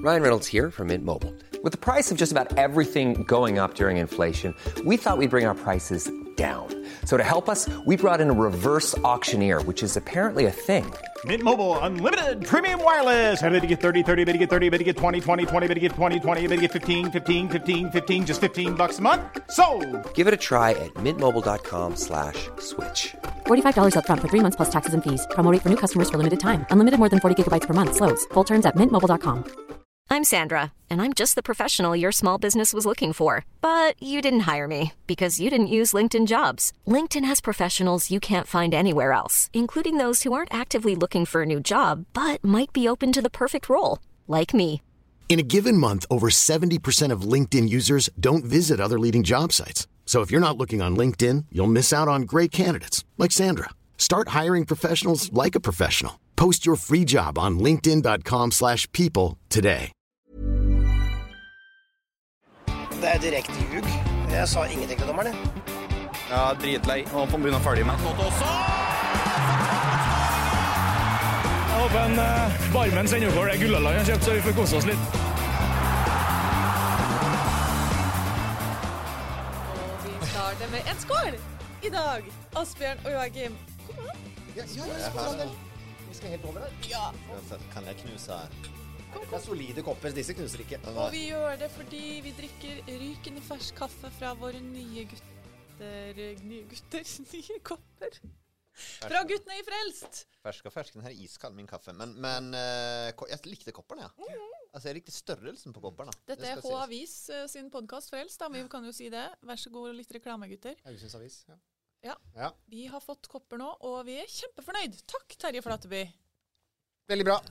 Ryan Reynolds here from Mint Mobile. With the price of just about everything going up during inflation, we thought we'd bring our prices down. So to help us, we brought in a reverse auctioneer, which is apparently a thing. Mint Mobile Unlimited Premium Wireless. How to get 30, 30, bit to get 30, bit to get 20, 20, 20, bit to get 20, 20, bit to get 15, 15, 15, 15, just $15 a month? Sold! Give it a try at mintmobile.com/switch. $45 up front for 3 months plus taxes and fees. Promo rate for new customers for limited time. Unlimited more than 40 gigabytes per month. Slows full terms at mintmobile.com. I'm Sandra, and I'm just the professional your small business was looking for. But you didn't hire me because you didn't use LinkedIn Jobs. LinkedIn has professionals you can't find anywhere else, including those who aren't actively looking for a new job, but might be open to the perfect role, like me. In a given month, over 70% of LinkedIn users don't visit other leading job sites. So if you're not looking on LinkedIn, you'll miss out on great candidates like Sandra. Start hiring professionals like a professional. Post your free job on linkedin.com/people today. Det direkte ljug. Jeg sa ingenting til dommeren. Ja, dritlei. Og på bunn av ferdig med nåt også. Jeg håper en barmen sender over det Gullaland har kjøpt, så vi får kose oss litt. Og vi starter med en skål i dag. Asbjørn og Joakim. Kom an. Ja, vi skal helt over her. Ja. Kan jeg knuse her? Det solide kopper, disse knuser ikke. Og vi gjør det fordi vi drikker rykende fersk kaffe fra våre nye kopper. Fra guttene i Frelst. Fersk, den her er iskald, min kaffe. Men jeg likte kopperne, ja. Altså, jeg likte størrelsen på kopperne. Dette er H-Avis sin podcast Frelst, da. Vi kan jo si det. Vær så god, litt reklame, gutter. Haugesunds Avis, ja. Vi har fått kopper nå, og vi er kjempefornøyd. Takk, Terje Flateby. Veldig bra.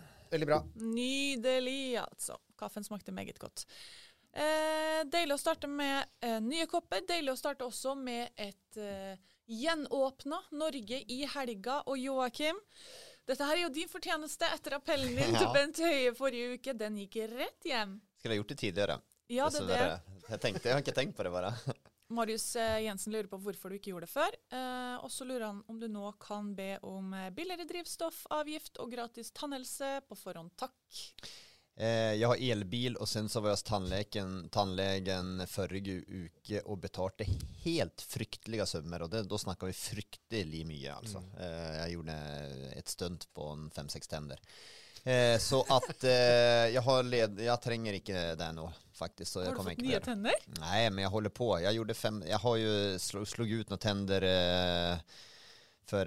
Nydelig, altså. Kaffen smakte meget godt. Deilig å starte med nye kopper. Deilig å starte også med et gjenåpna Norge i helga. Og Joakim, dette her er jo din fortjeneste etter appellen din til Bent Høie forrige uke. Den gikk rett hjem. Skulle jeg gjort det tidligere? Ja, det er det. Jeg har ikke tenkt på det bare. Marius Jensen lurer på hvorfor du ikke gjorde det før. Og så lurer han om du nå kan be om billigere drivstoffavgift og gratis tannhelse på forhånd. Takk. Jeg har elbil, og sen så var jeg hos tannlegen forrige uke og betalte helt fryktelige summer, og da snakker vi fryktelig mye, altså. Jeg gjorde et stunt på 5-6 tänder. Så at jeg trenger ikke det nå, faktisk. Så har du fått nye tenner? Nei, men jeg holder på. Jeg har jo slog ut noen tenner for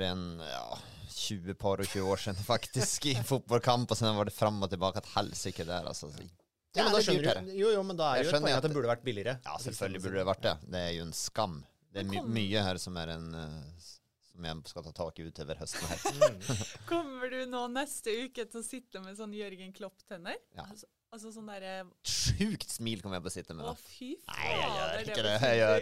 20 par og 20 år siden, faktisk, i fotballkamp, og sen var det fram og tilbake et helsike der, altså. Ja, men da skjønner du. Jo, men da er jo et poeng at det burde vært billigere. Ja, selvfølgelig burde det vært det. Det er jo en skam. Det er mye her som er som jeg skal ta tak i utover høsten her. Kommer du nå neste uke til å sitte med sånn Jørgen Klopp-tenner? Ja. Altså sånn der... Sjukt smil kommer jeg på å sitte med. Å, fy faen. Nei, jeg gjør ikke det.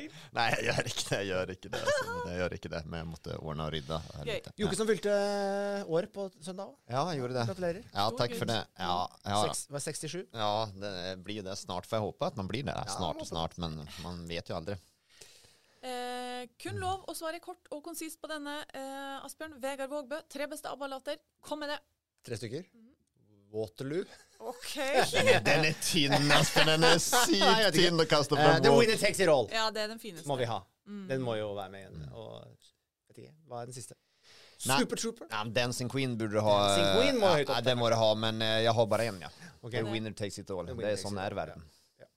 Jeg gjør ikke det. Men jeg måtte ordne og rydde. Jokke som fylte år på søndag. Ja, jeg gjorde det. Gratulerer. Ja, takk for det. Var 67? Ja, det blir det snart. For jeg håper at man blir det. Snart, men man vet jo aldri. Kun lov å svare kort og konsist på denne, Asbjørn. Vegard Vågbø, 3 beste ABBA-låter. Kom med det. 3 stykker. Waterloo. Ok. Den er tynn, Asbjørn. Den er sykt tynn å kaste på. The Winner Takes It All. Ja, det er den fineste. Må vi ha. Den må jo være med igjen. Og, vet ikke, hva er den siste? Super Trooper? Ja, Dancing Queen burde du ha. Dancing Queen må høyt opp. Det må du ha, men jeg har bare en, ja. Okay. The Winner Takes It All. Det er sånn er verden.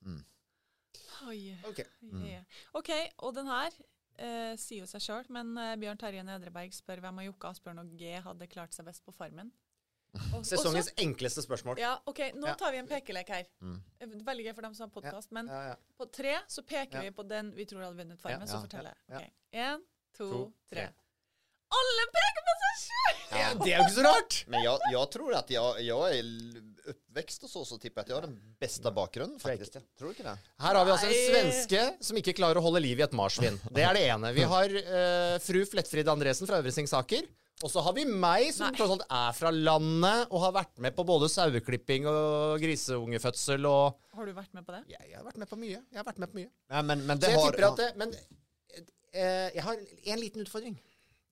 Ok, og den her sier jo seg selv, men Bjørn Terje Nedreberg spør hvem av Jokke, Asbjørn og G hadde klart seg best på Farmen. Sesongens enkleste spørsmål. Ja, ok, nå tar vi en pekelek her. Veldig gøy for dem som har podcast, men på 3 så peker vi på den vi tror hadde vunnet Farmen, så forteller jeg. Ok, 1, 2, 3. Alle peker på seg selv! Ja, det er jo ikke så rart! Men jeg tror at jeg er oppvekst og så tipper jeg at jeg har den beste bakgrunnen, faktisk. Tror du ikke det? Her har vi altså en svenske som ikke klarer å holde liv i et marsvin. Det er det ene. Vi har fru Flettfrid Andresen fra Øvre Singsaker. Og så har vi meg som tross alt er fra landet og har vært med på både saueklipping og griseungefødsel og... Har du vært med på det? Jeg har vært med på mye. Ja, men så jeg tipper at det... Men jeg har en liten utfordring.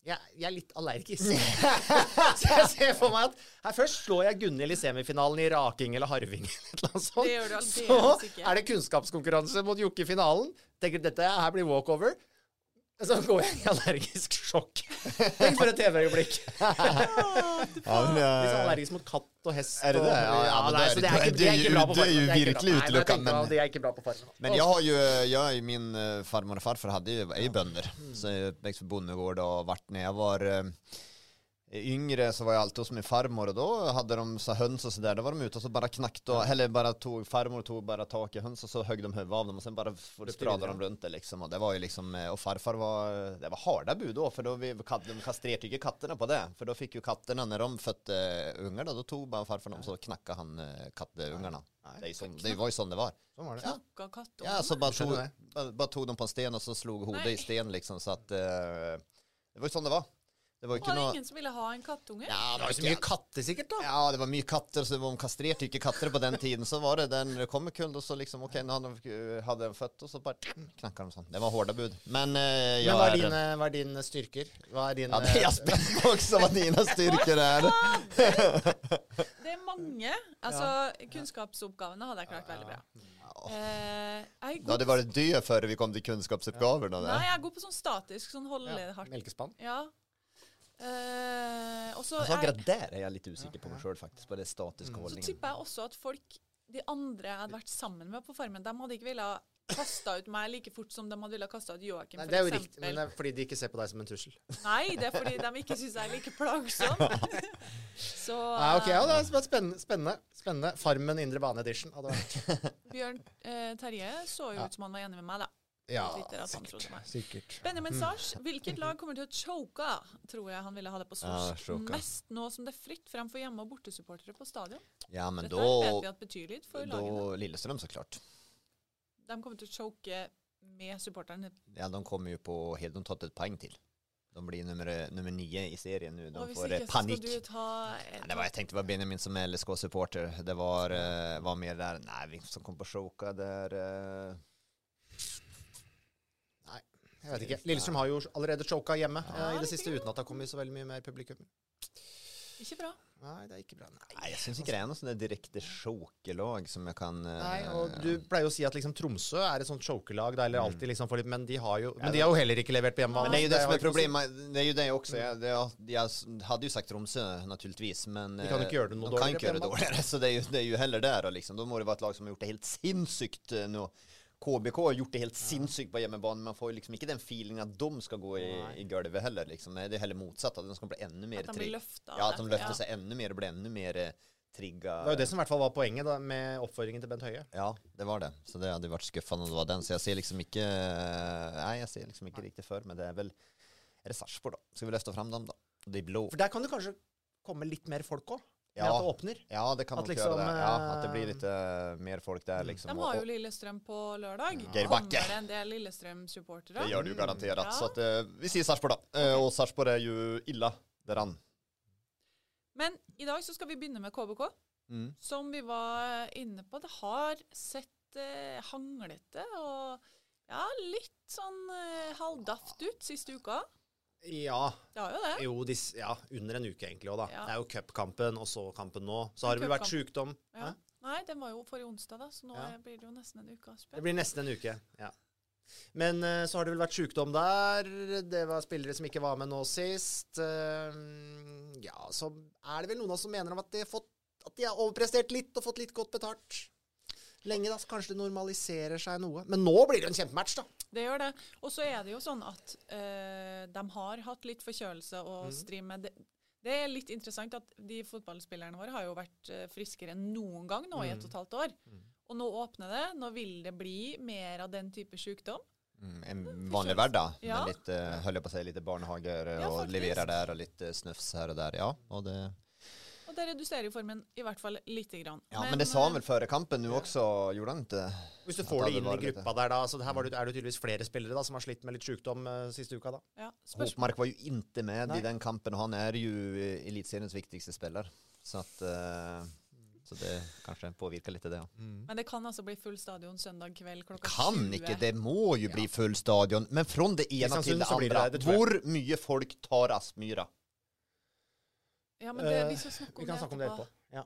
Jeg litt allergisk. Så jeg ser for meg at her først slår jeg Gunhild i semifinalen i raking eller harving. Eller noe sånt. Det gjør du Så det kunnskapskonkurranse mot Jokke i finalen. Tenker dette her blir walkover. Så går jeg i allergisk sjokk. Tenk for et TV-øyeblikk. Litt allergisk mot katt og hest. Det det? Så det er ikke bra på farmen. Det er jo virkelig utelukkende. Det er ikke bra på farmen. Men min farmor og farfar er jo bønder. Så jeg er oppvekst på bondegård og vært når jeg var yngre så var jeg alltid hos min farmor og da hadde de så høns og så der. Da var de ute og så bare knakt eller bare farmor tog bare tak i høns og så høgg de høvet av dem og sen bare stradade de rundt det liksom. Og det var jo liksom, og farfar det var harda bud då för då de kastrerte ikke kattene på det. For da fikk jo kattene når de fødte unger da tog bare farfar dem så knakka han katteungarna. Det var jo sånn det var. Sånn var det. Ja, så bare tog de på en sten og så slog hodet i sten liksom så at det var jo sånn det var. Det var ingen som ville ha en kattunge? Ja, det var jo så mye katter sikkert da. Ja, det var mye katter, så de kastrerte ikke katter på den tiden. Så var det den det kom en kund, og så liksom, ok, når han hadde en født, og så bare knakket de sånn. Det var hårda bud. Men hva er dine styrker? Hva er din... Ja, det er jeg spennende også hva dine styrker er. Det er mange. Altså, kunnskapsoppgavene hadde jeg klart veldig bra. Det hadde vært dyr før vi kom til kunnskapsoppgavene. Nei, jeg går på sånn statisk, sånn holde hardt. Melkespann? Ja. Altså, akkurat der er jeg litt usikker på meg selv faktisk, på det statiske holdningen. Så tipper jeg også at de andre jeg hadde vært sammen med på farmen, de hadde ikke ville kastet ut meg like fort som de hadde ville kastet ut Joakim, for eksempel. Det er jo riktig, men det er fordi de ikke ser på deg som en trussel. Nei, det er fordi de ikke synes jeg er like plagsom. Så... ok, ja, det er spennende. Farmen Indre Bane Edition hadde vært. Bjørn Terje så jo ut som han var enig med meg da. Ja, sikkert. Benjamin Sars, hvilket lag kommer til å choke? Tror jeg han ville ha det på Sors. Mest nå som det er fritt frem for hjemme- og bortesupportere på stadion. Ja, men dette vet vi at betyr litt for lagene. Da Lillestrøm så klart. De kommer til å choke med supporterne. Ja, de kommer jo på helt tatt et poeng til. De blir nummer 9 i serien nu. De får panikk. Jeg tenkte det var Benjamin som er LSK-supporter. Det var mer der. Nei, vi som kom på choke der... Jeg vet ikke. Lillestrøm har jo allerede choka hjemme i det siste, uten at det har kommet så veldig mye mer publikum. Ikke bra. Nei, det er ikke bra. Nei, jeg synes ikke det er noe sånne direkte chokelag som jeg kan... Nei, og du pleier jo å si at liksom Tromsø er et sånt chokelag, eller alltid liksom for litt, men de har jo heller ikke levert på hjemme. Men det er jo det som er problemet. Det er jo det også. Jeg hadde jo sagt Tromsø, naturligtvis, men... De kan jo ikke gjøre det noe dårligere. De kan ikke gjøre det dårligere, så det er jo heller der, liksom. Da må det være et lag som har gjort det helt sinnssykt nå. KBK har gjort det helt sinnssykt på hjemmebane. Man får jo liksom ikke den feelingen at de skal gå i gulvet heller. Liksom. Det er heller motsatt. At de skal bli enda mer trigg. At de blir løftet. Ja, at de løfter seg enda mer og blir enda mer trigga. Det var jo det som i hvert fall var poenget da, med oppfordringen til Bent Høie. Ja, det var det. Så det hadde vært skuffende om det var den. Så jeg ser liksom ikke... Nei, jeg ser liksom ikke riktig før. Men det er vel... Er det Sarpsborg da? Skal vi løfte frem dem da? De blå. For der kan det kanskje komme litt mer folk også. Ja, at det åpner. Ja, det kan nok liksom, gjøre det. Ja, at det blir litt mer folk der, liksom. De har jo Lillestrøm på lørdag. Geir Bakke. Kommer det en del Lillestrøm-supportere? Det gjør det jo garantert. Ja. Så at, vi sier Sarpsborg da. Og Sarpsborg er jo illa derann. Men i dag så skal vi begynne med KBK. Som vi var inne på. Det har sett hanglete og ja, litt sånn halvdaft ut siste uka. Ja. Det har jo det. Jo, under en uke egentlig også da. Ja. Det er jo cupkampen, og så kampen nå. Så har det vel vært sykdom. Ja. Nei, den var jo forrige onsdag da, så nå blir det jo nesten en uke. Det blir nesten en uke, ja. Men så har det vel vært sykdom der. Det var spillere som ikke var med nå sist. Ja, så er det vel noen som mener om at de har overprestert litt og fått litt godt betalt. Lenge da, så kanskje det normaliserer seg noe. Men nå blir det en kjempematch da. Det gjør det. Og så er det jo sånn at de har hatt litt forkjølelse og stri med det. Det er litt interessant at de fotballspillerne våre har jo vært friskere enn noen gang nå i 1,5 år. Og nå åpner det. Nå vil det bli mer av den type sykdom. En vanlig hverdag. Ja. Med litt, høll jeg på å si, litt barnehager og leverer der og litt snufs her og der. Ja, og det... Og det reduserer jo formen i hvert fall lite grann. Ja, men det sa han vel før kampen nå også, gjorde han ikke? Hvis du får det inn i gruppa der da, så her er det tydeligvis flere spillere da, som har slitt med litt sykdom siste uka da. Ja, Hopmark var jo ikke med i den kampen, og han er jo elitseriens viktigste spiller. Så at... Så det kanskje påvirker litt det, ja. Men det kan altså bli full stadion søndag kveld klokka 20. Kan ikke, det må jo bli full stadion. Men fra det ene til det andre, hvor mye folk tar Aspmyra? Ja, men det, vi skal snakke om, vi kan snakke om det etterpå. Ja.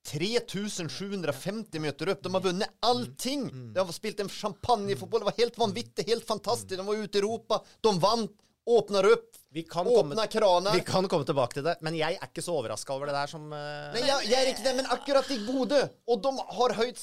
3750 møter upp, de har vunnet allting. De har spilt en champagnefotboll, det var helt vanvittig, helt fantastisk. De var ute i Europa, de vant, åpner upp, åpner kraner. Vi kan komme tilbake til det, men jeg ikke så overrasket over det der som... Nej, jag är inte det, men akkurat i Bodø, och de har höjt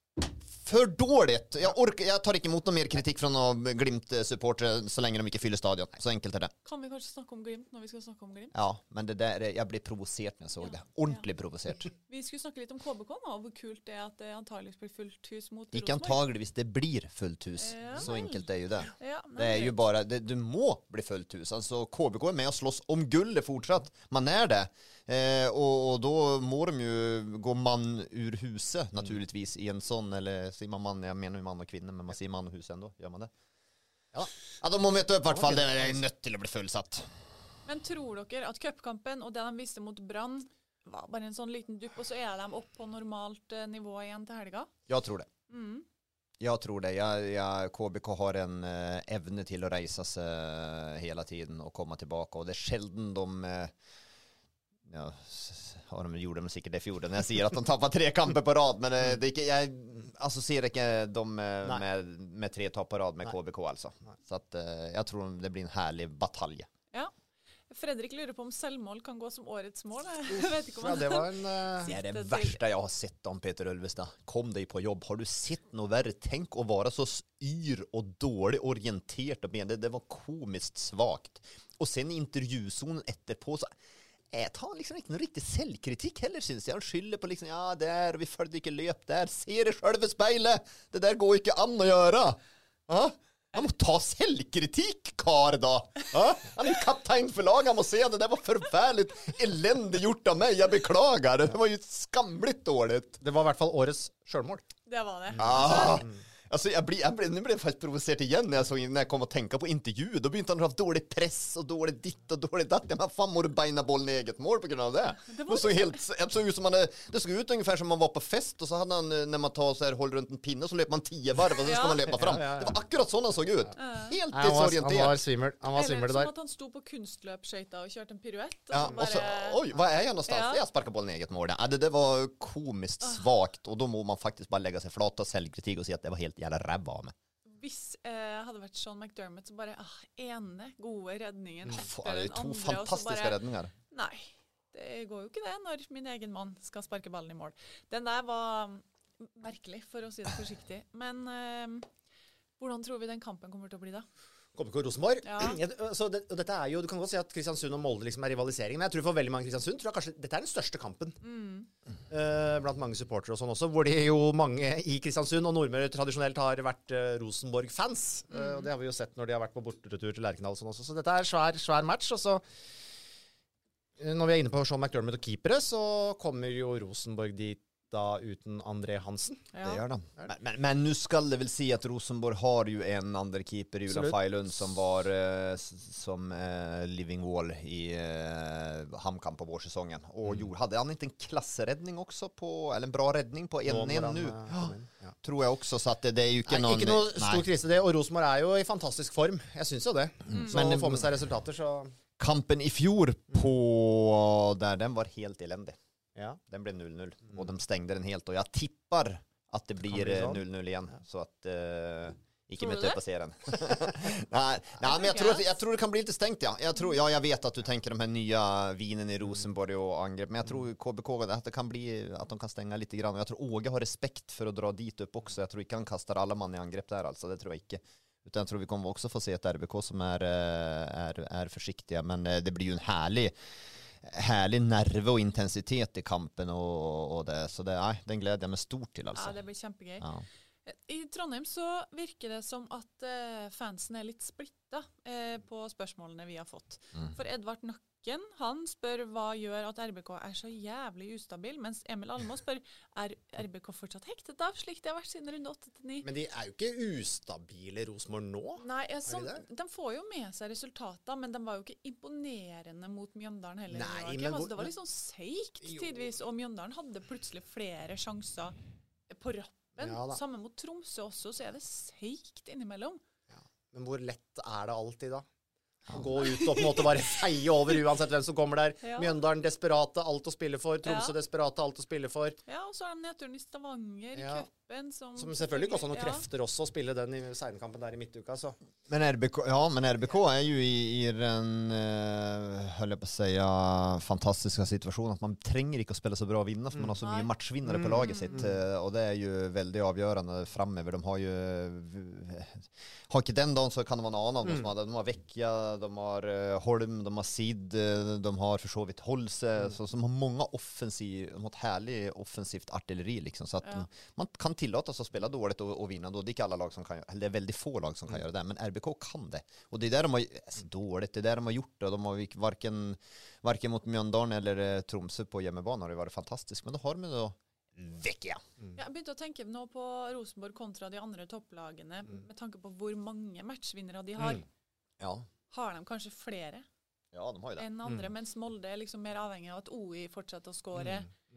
för dåligt. Jag tar ikke emot noe mer kritikk fra noen Glimt-supportere så lenge de ikke fyller stadion. Så enkelt er det. Kan vi kanskje snakke om Glimt når vi skal snakke om Glimt? Ja, men det der, jeg ble provosert når jeg så det. Ordentlig provosert. Vi skulle snakke litt om KBK nå, og hvor kult det er at det antageligvis blir fullt hus mot Ikke antageligvis, det blir fullt hus. Ja. Så enkelt er jo det. Ja, det er jo bare, du må bli fullt hus. Altså, KBK er med og slåss om gullet fortsatt. Man er det. Og da må de jo gå mann ur huset, naturligvis, i en sånn, eller sier man mann, jeg mener jo mann og kvinne, men man sier mann og hus enda, gjør man det? Ja, da må vi møte opp, i hvert fall, det er nødt til å bli fullsatt. Men tror dere at cupkampen og det de viste mot Brann var bare en sånn liten dupp, og så er de opp på normalt nivå igjen til helga? Jeg tror det. Jeg tror det. KBK har en evne til å reise seg hele tiden og komme tilbake, og det er sjelden de... Ja, de gjorde de sikkert det fjorde når jeg sier at de tappar 3 kamper på rad, men det er ikke, jeg associerer ikke de med 3 tap på rad med KBK altså. Så at, jeg tror det blir en herlig batalje. Ja. Fredrik lurer på om selvmål kan gå som årets mål. Jeg vet ikke om det var en... Det er det verste jeg har sett om Peter Ulvestad. Kom deg på jobb. Har du sett noe verre? Tenk å være så yr og dårlig orientert. Det var komiskt svagt. Og sen i intervjuzonen etterpå så... Jeg tar liksom ikke noe riktig selvkritikk heller, synes jeg. Han skylder på liksom, ja, der, vi følte ikke løp der. Ser det selv ved speilet. Det der går ikke an å gjøre. Ja? Han må ta selvkritikk, kar da. Ja? Han er kaptein for laget, han må se det. Det var forfærlig elendig gjort av meg. Jeg beklager. Det var jo skamblitt dårlig. Det var i hvert fall årets selvmål. Det var det. Altså, nu ble jeg faktisk provosert igjen når jeg kom og tenkte på intervjuet. Da begynte han å ha dårlig press og dårlig ditt og dårlig datt. Men faen må du beina bollen i eget mål på grunn av det? Det så ut som det så ut ungefär som man var på fest, og så hadde han, når man tar så här, håller runt en pinne, så løper man 10 varv, og så skal man løpe fram. Det var akkurat sånn han så ut. Helt desorientert. Han var svimmel. Eller som at han sto på kunstløpskøyta og kjørte en piruett. Ja, og så, oi, hva er jeg någonstans? Jeg sparket bollen i eget mål. Det var komiskt svagt, og da må man faktisk bare legge seg flat og selvkritikk og si at det var helt jævla ræva av meg. Hvis hadde vært Sean McDermott, så bare ene gode redningen etter den andre. 2 fantastiske redninger. Nei, det går jo ikke det når min egen mann skal sparke ballen i mål. Den der var merkelig, for å si det forsiktig. Men hvordan tror vi den kampen kommer til å bli da? KBK Rosenborg. Ja. Så dette er jo, du kan godt si at Kristiansund og Molde liksom er rivalisering, men jeg tror for veldig mange Kristiansund tror jeg kanskje dette er den største kampen blant mange supportere og sånn også, hvor de jo mange i Kristiansund og Nordmøre tradisjonelt har vært Rosenborg-fans, og det har vi jo sett når de har vært på borteretur til Lerkendal og sånn også, så dette er svær match, og så når vi er inne på Sean McDermott og keepere, så kommer jo Rosenborg dit da uten André Hansen. Ja. Det gjør de. Men nu skal det vel si at Rosenborg har jo en andre keeper, Julian Feilund, som var som living wall i HamKam på vårsesongen. Og hadde han ikke en klasseredning også på, eller en bra redning på 1-1 nu? Ja. Tror jeg også, så at det er jo ikke noen... Ikke noe stor krise det, og Rosenborg er jo i fantastisk form. Jeg synes jo det. Så å få med seg resultater, så... Kampen i fjor på der, den var helt elendig. Ja, den ble 0-0, og de stengte den helt, og jeg tipper at det blir 0-0 igjen, så at ikke med til å passere den. Nei, men jeg tror det kan bli litt stengt, ja. Jeg vet at du tenker de her nye vinene i Rosenborg og angrep, men jeg tror KBK, at det kan bli, at de kan stenge litt grann, og jeg tror Åge har respekt for å dra dit opp også, jeg tror ikke han kaster alle mann i angrep der, altså, det tror jeg ikke. Utan jeg tror vi kommer også få se et RBK som er forsiktige, men det blir jo en härlig nerve og intensitet i kampen og det, så den gleder jeg meg stort til altså. Ja, det blir kjempegøy. Ja. I Trondheim så virker det som at fansen er litt splittet på spørsmålene vi har fått. For Edvard han spør hva gjør at RBK så jævlig ustabil, mens Emil Almås spør, RBK fortsatt hektet av, slik det har vært siden runde 8-9? Men de jo ikke ustabile Rosenborg nå? Nei, de får jo med seg resultater, men de var jo ikke imponerende mot Mjøndalen heller. Nei, men det var litt sånn seikt tidvis, og Mjøndalen hadde plutselig flere sjanser på rappen. Sammen mot Tromsø også, så det seikt innimellom. Ja. Men hvor lett det alltid da? Gå ut og på en måte bare feie over uansett hvem som kommer der. Mjøndalen desperate, alt å spille for. Tromsø desperate, alt å spille for. Ja, og så de nedturen i Stavanger, i cupen. Som selvfølgelig kostet noen krefter også å spille den i seinkampen der i midtuka. Så. Men RBK ju i den, höll jag på att säga, fantastiska situationen att man tränger inte att spela så bra och vinna för man har så mycket matchvinnare på laget sitt. Och det ju väldigt avgörande framöver. De har ju har inte den dagen så kan det vara en annan. De har Vecchia, de har Holm, de har Sid, de har för så vidt Holse, så som har många de har ett härligt offensivt artilleri liksom, så att man kan tillåta sig att spela dåligt och vinna då. Det är inte alla lag som kan göra, eller det är väldigt få lag som kan göra det, men RBK kan det. Och det är där de har dåligt, det är där de har gjort det. De har varken mot Mjøndalen eller Tromsø på hjemmebane har det varit fantastiskt, men då har de då Vecchia. Jeg begynte å tenke nå på Rosenborg kontra de andre topplagene, med tanke på hvor mange matchvinnere de har. Har de kanskje flere de har jo det. Enn andre, mens Molde liksom mer avhengig av at OI fortsetter å skåre.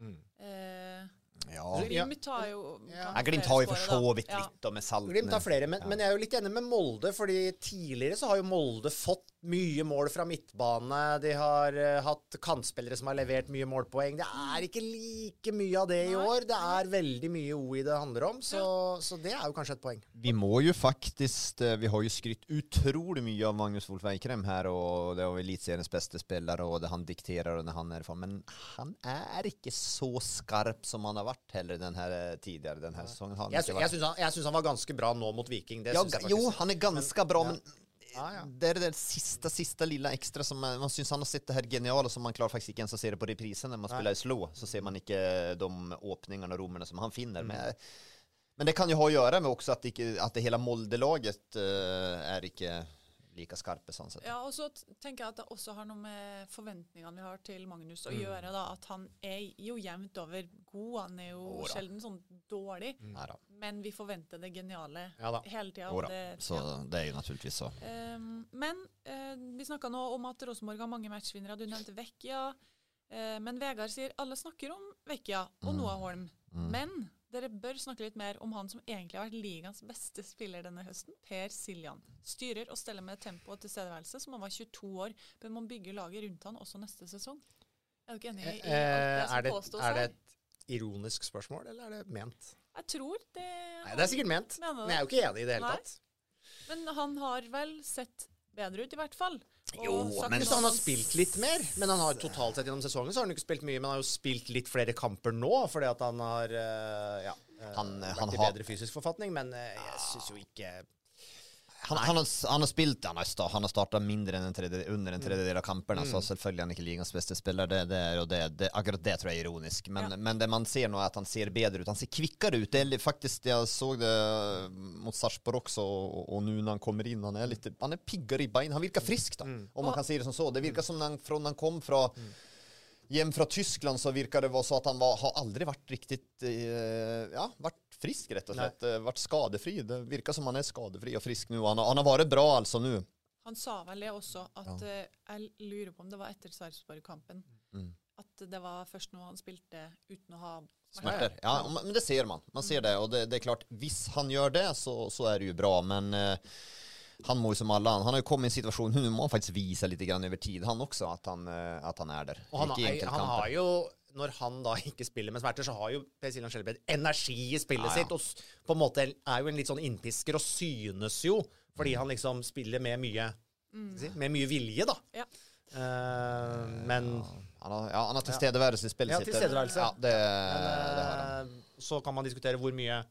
Glimt har jo Glimt har jo for så vidt litt med saltene. Glimt har flere, men jeg jo litt enig med Molde, fordi tidligere så har jo Molde fått mye mål fra midtbane. De har hatt kantspillere som har levert mye målpoeng. Det ikke like mye av det i år. Det veldig mye OI det handler om, så det jo kanskje et poeng. Vi må jo faktisk, vi har jo skrytt utrolig mye av Magnus Wolff Eikrem her, og det var elitseriens beste spiller, og det han dikterer når han ifrån, men han ikke så skarp som han har vært heller tidligere denne sesongen. Jeg synes han var ganske bra nå mot Viking. Jo, han ganske bra, men det det sista lilla extra som man syns han har sett det här geniala som man klarar faktiskt inte ens att se det på reprisen när man spelar i slå, så ser man inte de öppningarna och rummen som han finner. Men det kan ju ha att göra med också att det hela Molde-laget inte lika skarpe sånn sett. Ja, og så tenker jeg at det også har noe med forventningene vi har til Magnus å gjøre, da, at han jo jevnt over god, han jo sjelden sånn dårlig, men vi forventer det geniale hele tiden. Så det jo naturligvis så. Men vi snakket nå om at Rosenborg har mange matchvinnere, du nevnte Vecchia, men Vegard sier alle snakker om Vecchia og Noah Holm, men dere bør snakke litt mer om han som egentlig har vært ligans beste spiller denne høsten, Per Siljan. Styrer og steller med tempo og tilstedeværelse, som han var 22 år, bør man bygge laget rundt han også neste sesong. Du ikke enig i alt det som påstås her? Det et ironisk spørsmål, eller det ment? Jeg tror det... Nei, det sikkert ment, men jeg jo ikke enig i det hele tatt. Men han har vel sett bedre ut i hvert fall. Jo, men så han har spilt litt mer. Men han har totalt sett gjennom sesongen så har han ikke spilt mye, men han har jo spilt litt flere kamper nå, fordi at han har vært i bedre fysisk forfatning, men jeg synes jo ikke... Han har spilt, han har startat mindre än under en tredjedel av kamperna, så selvfølgelig han ikke ligans bästa spelare, det akkurat det tror jeg ironisk, men det man ser nå att han ser bedre ut, han ser kvickare ut, det faktiskt, jag såg det mot Sarpsborg också, och nu när han kommer in, han är piggare i bein, han virkar frisk då, om man kan se det som så, det virkar som när han kom från hjem fra Tyskland, så virker det så at han har aldri vært riktigt vært frisk rett og slett, vært skadefri. Det virker som han skadefri og frisk nu. Han har vært bra altså nu. Han sa vel det også, at jeg lurer på om det var etter Sarpsborg-kampen, at det var først nå han spilte uten å ha smerter. Ja, men det ser man. Man ser det, og det klart, hvis han gjør det, så det jo bra, men... han må ju som alla, han har ju kommit i en situation nu må han faktiskt visa lite grann över tid han också att han där. Och han har ju när han då inte spelar med smärtor så har ju Per Siljan Skjelbred energi i spelet sitt och på en måte ju en litt sånn innpisker och synes jo fordi han liksom spiller med mye vilje då. Ja. Men han har tilstedeværelse i spillet sitt. Ja, tilstedeværelse. Ja, det har han. Så kan man diskutere hvor mye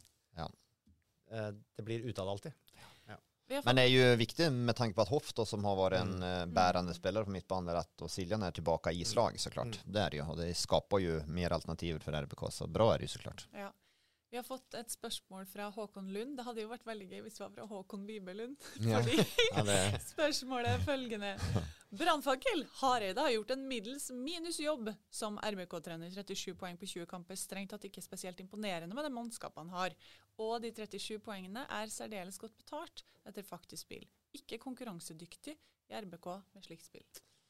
det blir ut av det alltid. Men det är ju viktigt med tanke på att Hoff då, som har varit en bärande spelare på mittbanen och Siljan är tillbaka i islag såklart. Det är ju, och det skapar ju mer alternativ för RBK, så bra är det ju såklart. Ja. Vi har fått et spørsmål fra Håkon Lund. Det hadde jo vært veldig gøy hvis det var fra Håkon Bibelund. Ja. Fordi spørsmålet er følgende. Brannfakkel Hareide har gjort en middels minusjobb som RBK-trener. 37 poeng på 20 kamper. Strengt tatt ikke spesielt imponerende med det mannskapet han har. Og de 37 poengene er særdeles godt betalt etter faktisk spill. Ikke konkurransedyktig i RBK med slikt spill.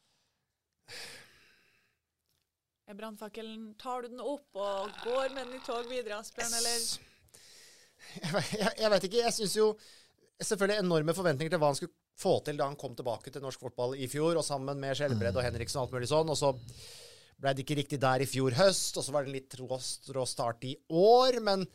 Er brannfakkelen, tar du den opp og går med den i tog videre, Asbjørn, eller? Jeg vet ikke, jeg synes jo selvfølgelig enorme forventninger til hva han skulle få til da han kom tilbake til norsk fotball i fjor, og sammen med Skjelbred og Henriksen og alt mulig sånn, og så ble det ikke riktig der i fjor høst, og så var det en litt rå start i år, men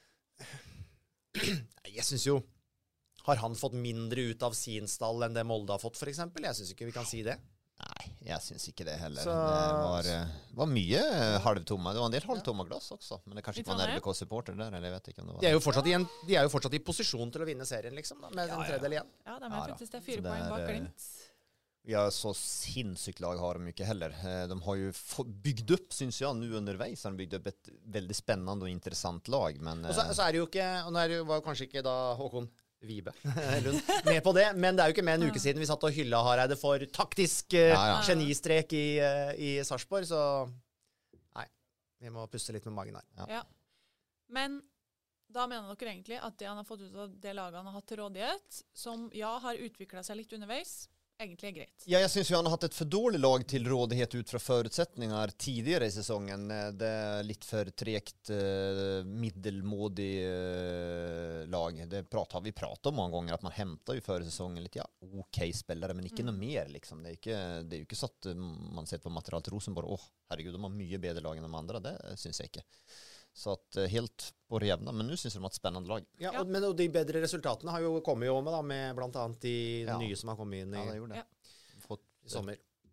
jeg synes jo, har han fått mindre ut av sin stall enn det Molde har fått, for eksempel? Jeg synes ikke vi kan si det. Nei, jeg synes ikke det heller. Det var mye halvtomme. Det var en del halvtomme glass også, men det kanskje ikke var en RBK-supporter der, eller jeg vet ikke om det var. De er jo fortsatt i posisjon til å vinne serien, liksom, da, med en tredjedel igjen. Ja, de er faktisk det 4 poeng bak Glimt. Ja, så sinnssykt lag har de ikke heller. De har ju byggt upp, syns jag, nu underveis. De har byggt upp ett väldigt spännande och intressant lag. Men, og så er det jo ikke, og nå var jo kanskje ikke da Håkon Vibe med på det, men det er jo ikke med en uke siden vi satt og hylla Hareide for taktisk genistrek i Sarpsborg, så nei, vi må puste litt med magen her. Ja. Men da mener dere egentlig at det han har fått ut av det laget han har hatt til rådighet, som har utviklet seg litt underveis, egentlig er greit. Ja, jag syns ju han har haft ett för dåligt lag till rådighet ut från förutsättningar tidigare i säsongen. Det är lite för trekt middelmådig lag. Det vi pratat om många gånger att man hämtar ju före säsongen lite okej spelare, men inte något mer liksom. Det är ju inte så att man ser på material till Rosenborg, herregud, de har mycket bättre lag än de andra, det syns jag inte. Så att helt på det jevna, men nu syns de att spännande lag. Ja, men de bedre resultatene har jo kommet jo med blant annet de nye som har kommet inn i sommer.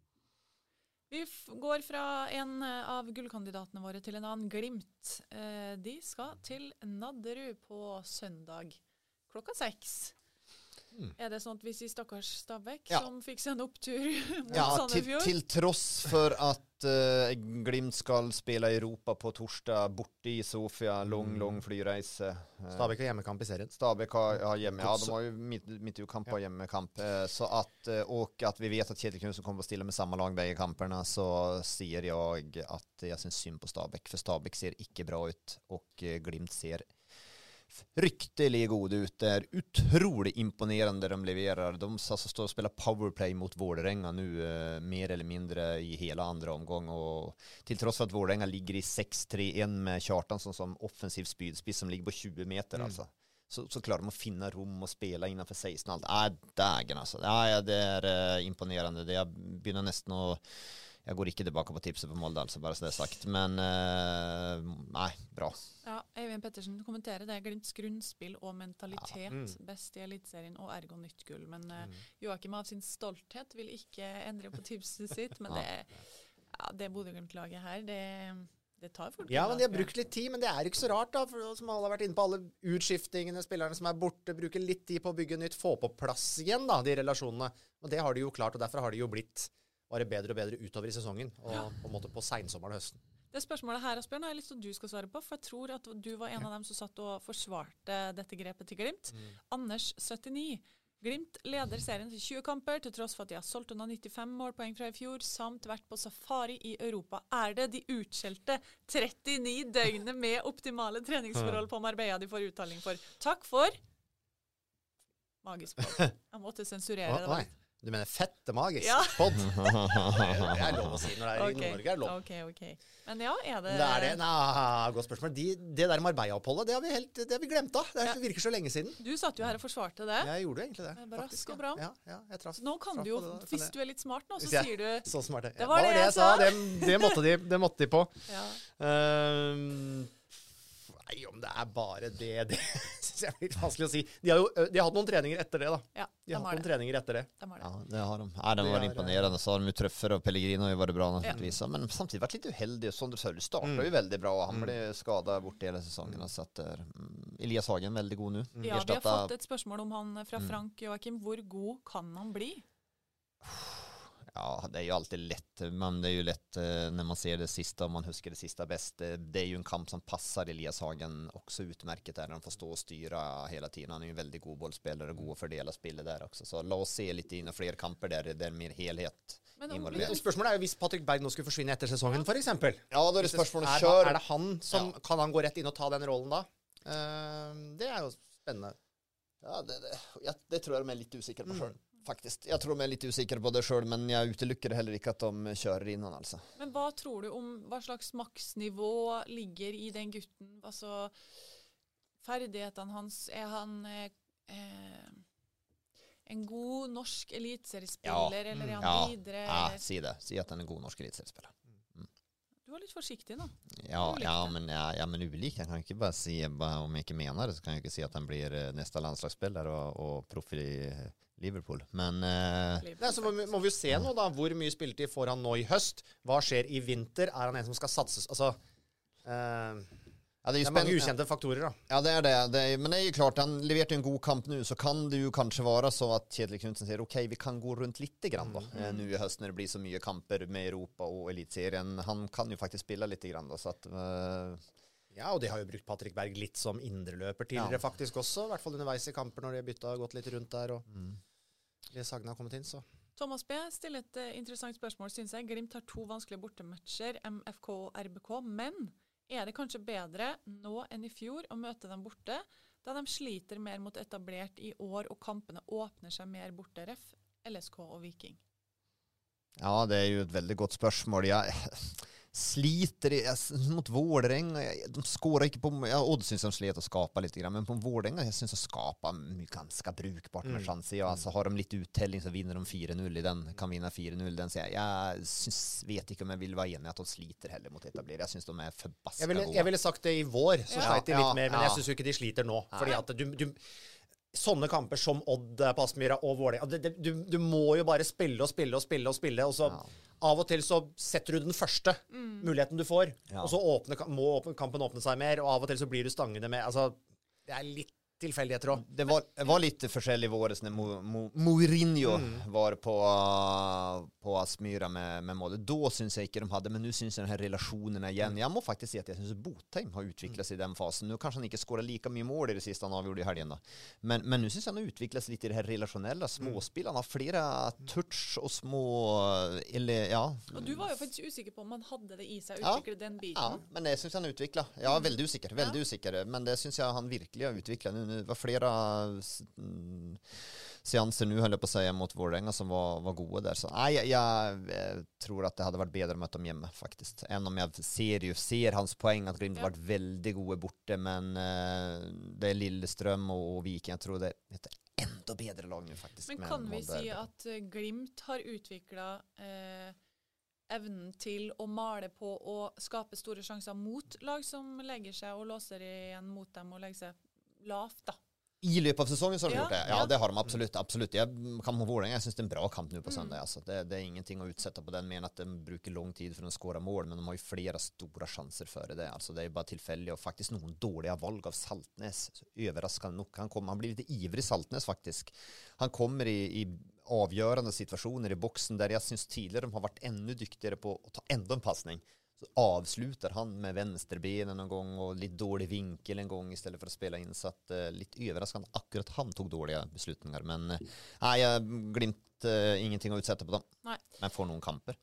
Vi går fra en av gullkandidatene våre til en annen, Glimt. De skal til Nadderud på søndag klokka 6. Er det sånn at vi sier stakkars Stabæk som fikk seg en opptur mot Sandefjord? Till tross för att Glimt skal spela i Europa på torsdag borte i Sofia, lång flyreise. Stabæk har hjemmekamp i serien. Stabæk har hjemme, de har ju midtukamp och hjemmekamp. Så att, och att vi vet att Kjetil Knutsen kommer att stilla med samma lag bägge kamperna, så ser jag att jag syns synd på Stabæk, för Stabæk ser inte bra ut och Glimt ser ryktelig god ut. Det är otroligt imponerande de levererar. De alltså står och spelar powerplay mot Vålerenga nu mer eller mindre i hela andra omgång, och till trots för att Vålerenga ligger i 6-3-1 med Kjartansson som offensiv spydspiss som ligger på 20 meter alltså. Så klarar de att finna rum och spela innanför 16 allt. Dagen alltså. Det är imponerande. Det jag börjar nästan att jag går ikke tilbake på tipset på Molde, altså, bare så det er sagt. Men, nei, bra. Ja, Eivind Pettersen kommenterer det. Glimts grunnspill og mentalitet. Best i Elitserien og ergo nytt gull. Men Joakim av sin stolthet vil ikke endre på tipset sitt. Men det Bodø-Glimt-laget her, det tar folk. Ja, men de har brukt litt tid, men det er ikke så rart da, for som alle har vært inne på, alle utskiftningene, spillerne som er borte, bruker litt tid på å bygge nytt, få på plass igjen da, de relasjonene. Og det har de jo klart, og derfor har de jo blitt bare bedre og bedre utover i sesongen, og på en måte på sensommeren og høsten. Det spørsmålet her, Asbjørn, har jeg lyst til at du skal svare på, for jeg tror at du var en av dem som satt og forsvarte dette grepet til Glimt. Anders 79. Glimt leder serien til 20 kamper, til tross for at de har solgt unna 95 målpoeng fra i fjor, samt vært på safari i Europa. Er det de utskjelte 39 døgnet med optimale treningsforhold på Marbella de får uttaling for? Takk for magisk podd. Jeg måtte sensurere det. Du mener fette magisk podd? Det er lov å si når det er i Nord-Norge, er lov. Ok. Men ja, er det... Det er det. Nei, godt spørsmål. Det der Marbella-oppholdet, det har vi glemt da. Det virker så lenge siden. Du satt jo her og forsvarte det. Jeg gjorde egentlig det. Brask og bra. Ja, jeg traff. Nå kan du jo, hvis du er litt smart nå, så sier du... Så smart. Det var det jeg sa. Det måtte de på. Ja. Nei, om det er bare det synes jeg er litt vanskelig å si. De har hatt noen treninger etter det da. Ja, de har hatt noen treninger etter det. Ja, det har de. Ja, de var imponerende. Så har de jo Trøffer og Pellegrino har jo vært bra naturligvis. Men samtidig vært litt uheldig. Som du sa, du startet jo veldig bra. Han ble skadet bort hele sesongen. Så at Elias Hagen er veldig god nå. Ja, vi har fått et spørsmål om han fra Frank Joakim. Hvor god kan han bli? Ja, det är ju alltid lätt. Men det är ju lätt när man ser det sista och man huskar det sista bäst. Det är ju en kamp som passar Elias Hagen också utmärket där. Han får stå och styra hela tiden. Han är ju en väldigt god bollspelare och god att fördela spelet där också. Så låt oss se lite in fler kamper där det är mer helhet. Spørsmålet jo hvis Patrick Berg nå skulle forsvinne etter sesongen, for eksempel. Ja, då är det spørsmålet. Er det han som kan han gå rett inn og ta den rollen da? Det jo spennende. Ja, det tror jag de är lite usikre på själv. Faktiskt. Jag tror de är lite usikre på det själv, men jag utelukker heller ikke at de kjører innan alltså. Men hva tror du om hva slags maksnivå ligger i den gutten? Altså, ferdighetene hans, han en god norsk elitseriespiller, eller han videre? Ja, si det. Si at han en god norsk elitseriespiller. Du var litt forsiktig nå. Ja, men ulik. Jeg kan ikke bare si, om jeg ikke mener det, så kan jeg ikke si at han blir neste landslagsspiller og proff i Liverpool. Men så må vi jo se nå da, hvor mye spilletid får han nå i høst? Hva skjer i vinter? Er han en som skal satses? Altså, det er mange ukjente faktorer da. Ja, det er det. Men det er jo klart, han leverte en god kamp nå, så kan det jo kanskje være så at Kjetil Knutsen sier, ok, vi kan gå rundt litt grann da, nu i høst når det blir så mye kamper med Europa og Elitserien. Han kan jo faktisk spille litt grann da, så at... Ja, og de har jo brukt Patrick Berg litt som indreløper tidligere faktisk også, i hvert fall underveis i kamper når de har byttet og gått litt rundt der, og Elias Hagen har kommet inn, så... Thomas B. stiller et interessant spørsmål, synes jeg. Glimt har 2 vanskelige bortematcher, MFK og RBK, men er det kanskje bedre nå enn i fjor å møte dem borte, da de sliter mer mot etablert i år, og kampene åpner seg mer borte, ref, LSK og Viking? Ja, det er jo et veldig godt spørsmål. Sliter mot Vålerenga. De skårar ikke på... Ja, Odd syns de sliter å skape litt grann, men på Vålerenga jeg syns de skaper ganske brukbart med chanser. Ja, altså, har de litt uttelling så vinner de 4-0 i den. Kan vinne 4-0 den. Så jeg vet ikke om jeg vil være enig at de sliter heller mot etablere. Jeg syns de er forbaska gode. Jeg ville sagt det i vår, så sleit de litt mer, men jeg syns jo ikke de sliter nå. Fordi at sånne kamper som Odd, Aspmyra og Vålerenga, du må jo bare spille, og så av og til så setter du den første muligheten du får, og så må kampen åpne seg mer, og av og til så blir du stangende med, altså, det er litt tillfälligheter då. Det var lite forskjellig våres när Mourinho var på Aspmyra med målet. Då syns jag inte de hade, men nu syns jag den här relationerna igen. Jag må faktiskt säga att jag syns att Botheim har utvecklats i den fasen. Nu kanske han inte skårar lika mycket mål i det sista han avgjorde i helgen då. Men nu syns jag han har utvecklats lite i det här relationella småspel. Han har flera touch och små eller ja. Och du var ju faktiskt usikker på om han hade det i sig att utveckla den biten. Ja, men det syns jag han utvecklar. Ja, väldigt usikker, men det syns jag han verkligen har utvecklat nu. Det var flera seanser nu höll jag på att säga mot Vålerenga som var goda där. Så jag tror att det hade varit bättre att möta dem hemma faktiskt. Än om jag ser hans poäng att Glimt har varit väldigt goda borta, men det är Lillestrøm och Viking. Jag tror det är ett ändå bättre lag nu faktiskt. Men kan vi si att Glimt har utvecklat evnen til å male på og skape store sjanser mot lag som legger seg og låser igjen mot dem og legger seg lavt da? I løpet av säsongen så har de gjort det. Ja, det har de absolut. Jag kan på Vålerenga, jag syns det är en bra kamp nu på söndag. Alltså. Det är ingenting att utsätta på den, men att de brukar lång tid för att skåra mål, men de har ju flera stora chanser före det. Alltså, det är bara tillfälliga och faktiskt någon dåliga valg av Saltnes. Överraskande nog. Han blir lite ivrig Saltnes faktiskt. Han kommer i avgörande situationer i boxen där jag syns tidigare de har varit ännu dyktigare på att ta ändå en passning. Så avslutar han med vänsterbenen någon gång och lite dålig vinkel en gång istället för att spela in, så att lite överraskande akkurat han tog dåliga beslutningar, men jag Glimt ingenting att utsätta på dem. Nej. Men får noen kamper.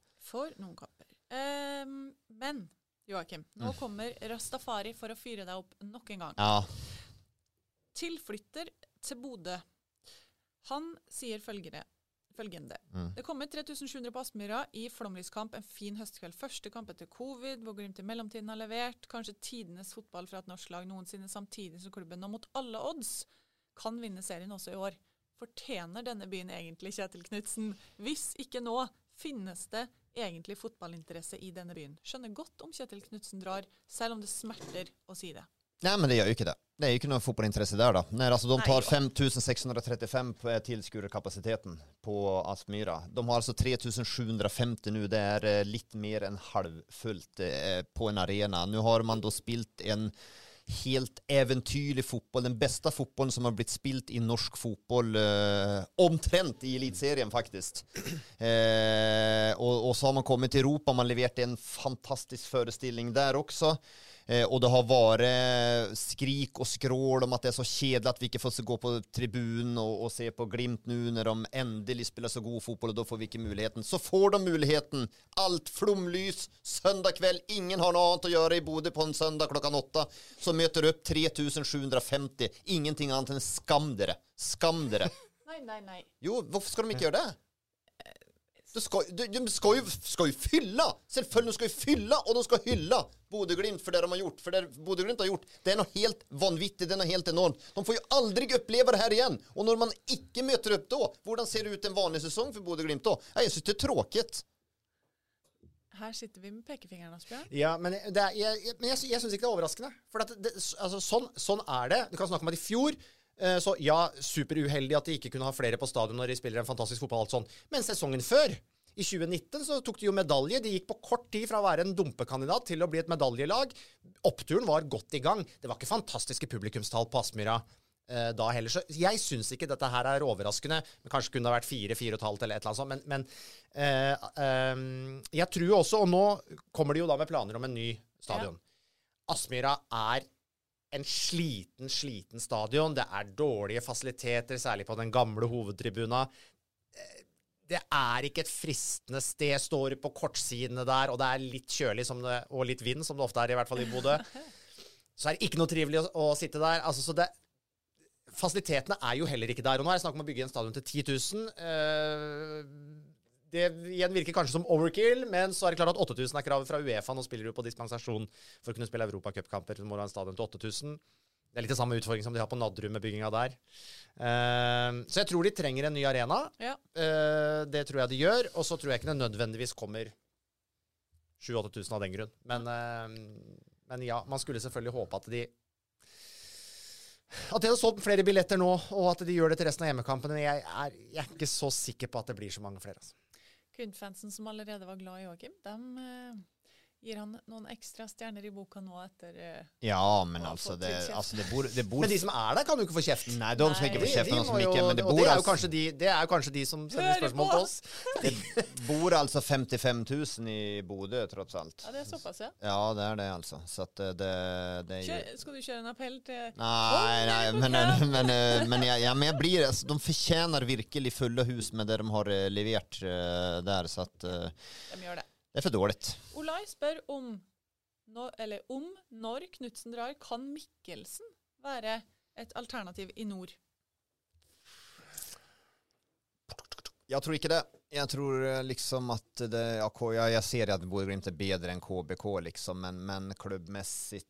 Men Joakim, nå kommer Rastafari for å fyre deg opp nok en gang. Ja. Tilflytter til Bodø. Han sier følgende. Det kommer 3700 på Aspmyra i Flåmlyskamp, en fin høstkveld. Første kamp etter covid, hvor Glimt i mellomtiden har levert. Kanskje tidenes fotball fra et norsk lag noensinne, samtidig som klubben nå mot alle odds kan vinne serien også i år. Fortjener denne byen egentlig Kjetil Knutsen? Hvis ikke nå, finnes det egentlig fotballinteresse i denne byen? Skjønner godt om Kjetil Knutsen drar, selv om det smerter å si det. Nej, men det gör ju inte det. Det är ju inte någon fotbollsintresse där då. När alltså de tar 5635 på tillskurarkapaciteten på Aspmyra. De har alltså 3750 nu. Det är lite mer än halvfullt på en arena. Nu har man då spilt en helt eventyrlig fotboll. Den bästa fotbollen som har blivit spilt i norsk fotboll omtrent i elitserien faktiskt. Och så har man kommit till Europa. Man levererat en fantastisk föreställning där också. Och det har varit skrik och skrål om att det är så kedligt att vi inte får gå på tribun och se på Glimt nu när de ändelig spelar så god fotboll och då får vi inte möjligheten. Så får de möjligheten. Allt flumlys, söndag kväll, ingen har något annat att göra i Bodø på en söndag klockan 8. Så möter upp 3750. Ingenting annat än skam det. Skam det. Nej. Jo, varför ska de inte göra det? De ska ju fylla. Selvfølgelig ska ju fylla och de ska hylla Bodø Glimt för det de har gjort. För det Bodø Glimt har gjort, det är något helt vanvittigt, det är något helt enormt. De får ju aldrig uppleva det här igen. Och när man inte möter upp då, hvordan ser det ut en vanlig säsong för Bodø Glimt då? Jag synes det är tråkigt. Her sitter vi med pekefingeren, Asbjørn. Ja, men jeg synes ikke det er overraskende. For at altså, sånn er det. Du kan snakke om at i fjor så ja, superuheldig at de ikke kunne ha flere på stadion når de spiller en fantastisk fotball, alt sånn. Men sesongen før, i 2019, så tok de jo medalje. De gikk på kort tid fra å være en dumpekandidat til å bli et medaljelag. Oppturen var godt i gang. Det var ikke fantastiske publikumstall på Aspmyra da heller. Så jeg synes ikke dette her er overraskende. Kanskje kunne det ha vært 4,5 eller et eller annet sånt. Men jeg tror også, og nå kommer de jo da med planer om en ny stadion. Ja. Aspmyra er en sliten stadion. Det er dårlige fasiliteter, særlig på den gamle hovedtribuna. Det er ikke et fristende sted, står på kortsidene der, og det er litt kjølig og litt vind, som det ofte er i hvert fall i Bodø. Så er det ikke noe trivelig å sitte der. Altså, så fasilitetene er jo heller ikke der. Og nå er det snakk om å bygge en stadion til 10 000. Det igjen virker kanskje som overkill, men så er det klart at 8000 er kravet fra UEFA. Nå spiller du på dispensasjon for å kunne spille Europacupkamper. Så må du ha en stadion til 8000. Det er litt det samme utfordring som de har på Nadrum med bygginga der. Så jeg tror de trenger en ny arena. Ja. Det tror jeg de gjør. Og så tror jeg ikke det nødvendigvis kommer 7-8 000 av den grunn. Men ja, man skulle selvfølgelig håpe at de hadde solgt flere billetter nå, og at de gjør det til resten av hjemmekampene. Jeg er ikke så sikker på at det blir så mange flere. Altså. Kundfansen som allerede var glad i Joachim, de gir han noen ekstra stjerner i boka nå etter... Ja, men altså det bor... Men de som er der kan jo ikke få kjeft. Nei, de skal ikke få kjeft, men det bor... Det er jo kanskje de som sender spørsmål til oss. Det bor altså 55 000 i Bodø, trots alt. Ja, det er såpass, ja. Ja, det er det altså. Så at det er jo... Skal du kjøre en appell til... Nei, men jeg blir... Altså, de fortjener virkelig fulle hus med det de har levert der, så at... De gjør det. Det er for dårligt. Olai spør om når Knudsen drar, kan Mikkelsen være et alternativ i nord? Jeg tror ikke det. Jeg tror liksom at det... Jeg ser at Bodø Glimt er bedre enn KBK, liksom, men klubbmessigt...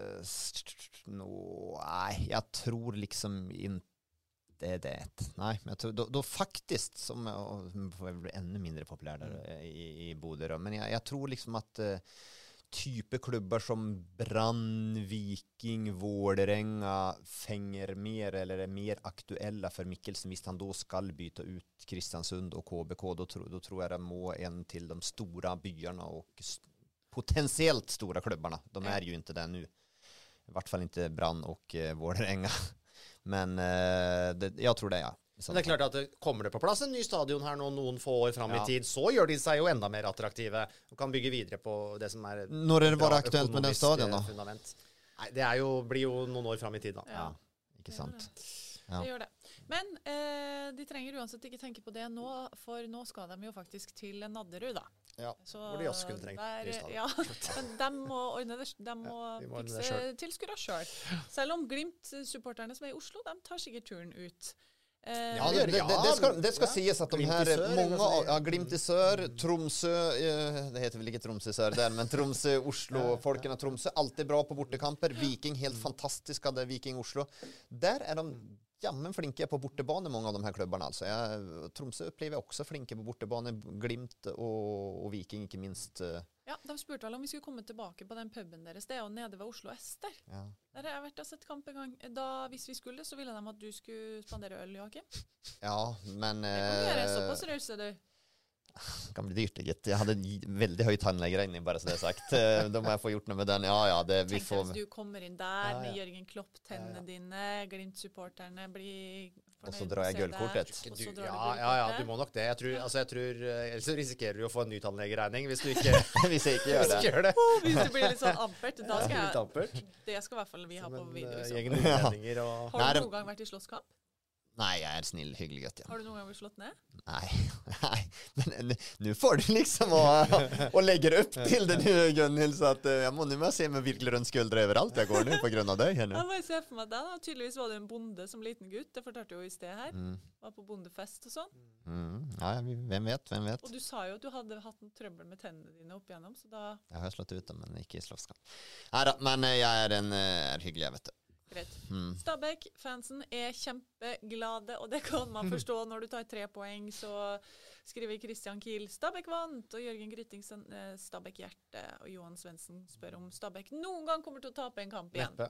nej, jag tror liksom inte det. Nej, men jag tror då faktiskt som får bli ännu mindre populär där i Bodø då. Men jag tror liksom att type klubbar som Brann, Viking, Vålerenga fänger mer eller är mer aktuella för Mikkelsen. Visst han då ska byta ut Kristiansund och KBK, då tror jag det må en till de stora byarna och potentiellt stora klubbarna. De är ju inte där nu. I vart fall inte Brann och Vålerenga. Men jag tror det, ja. Men det er klart at kommer det på plass en ny stadion her nå noen få år fram i tid, så gjør de seg jo enda mer attraktive og kan bygge videre på det som er når er det bare aktuelt med den stadion da? Fundament. Nei, det blir jo noen år fram i tid da. Ja, ikke sant. Det gjør det. Men de trenger uansett ikke tenke på det nå, for nå skal de jo faktisk til Nadderud da. Ja, så hvor de også skulle trengt ny stadion. Ja, men de må ordne det, de må fikse tilskuere selv. Selv om Glimt-supporterne som er i Oslo, de tar sikkert turen ut. Det ska sägas att de här många Glimt i Sør, Tromsø, det heter väl inte Tromsø Sør där, men Tromsø, Oslo, folken av Tromsø alltid bra på bortekamper. Viking helt fantastiska där, Viking Oslo. Där är de jammen flinke på bortebane, många av de här klubbarna alltså. Tromsø upplever också flinke på bortebane, Glimt och Viking inte minst. Ja, de spurte vel om vi skulle komme tilbake på den puben deres. Det er jo nede ved Oslo Ester. Ja. Der har jeg vært og sett kamp en gang. Hvis vi skulle, så ville de at du skulle spandere øl, Joachim. Ja, men... Det kan du gjøre, såpass rølse du. Det kan bli dyrt, gitt. Jeg hadde en veldig høy tannlegeregning, bare så det er sagt. Da må jeg få gjort noe med den. Ja, det vi Tenk får... hvis du kommer inn der med Jørgen Klopp, tennene dine, Glimt-supporterne blir fornøyd. Og så drar jeg gullkortet. Ja, du må nok det. Jeg tror ellers så risikerer du å få en ny tannlegeregning hvis du ikke, hvis jeg ikke gjør det. Hvis du blir litt sånn ampert, da skal jeg... Det skal i hvert fall vi ha på video. Har du noen gang vært i slåsskamp? Nei, jeg er snill, hyggelig gutt, ja. Har du noen gang blitt slått ned? Nei. Men nå får du liksom å legge det opp til det nu, Gunnhild, så at jeg må se med virkelig rønn skuldre overalt jeg går nå på grunn av deg her nå. Jeg bare ser for meg deg da. Tydeligvis var du en bonde som liten gutt. Det fortalte jo i sted her. Var på bondefest og sånn. Ja, hvem vet? Og du sa jo at du hadde hatt en trøbbel med tennene dine opp igjennom, så da... Jeg har slått ut dem, men ikke i slåsskamp. Neida, men jeg er hyggelig, jeg vet det. Greit. Stabæk-fansen er kjempeglade, og det kan man forstå når du tar 3 poeng, så skriver Christian Kiel Stabæk vant, og Jørgen Gryttingsen Stabæk hjerte, og Johan Svendsen spør om Stabæk noen gang kommer til å tape en kamp igjen.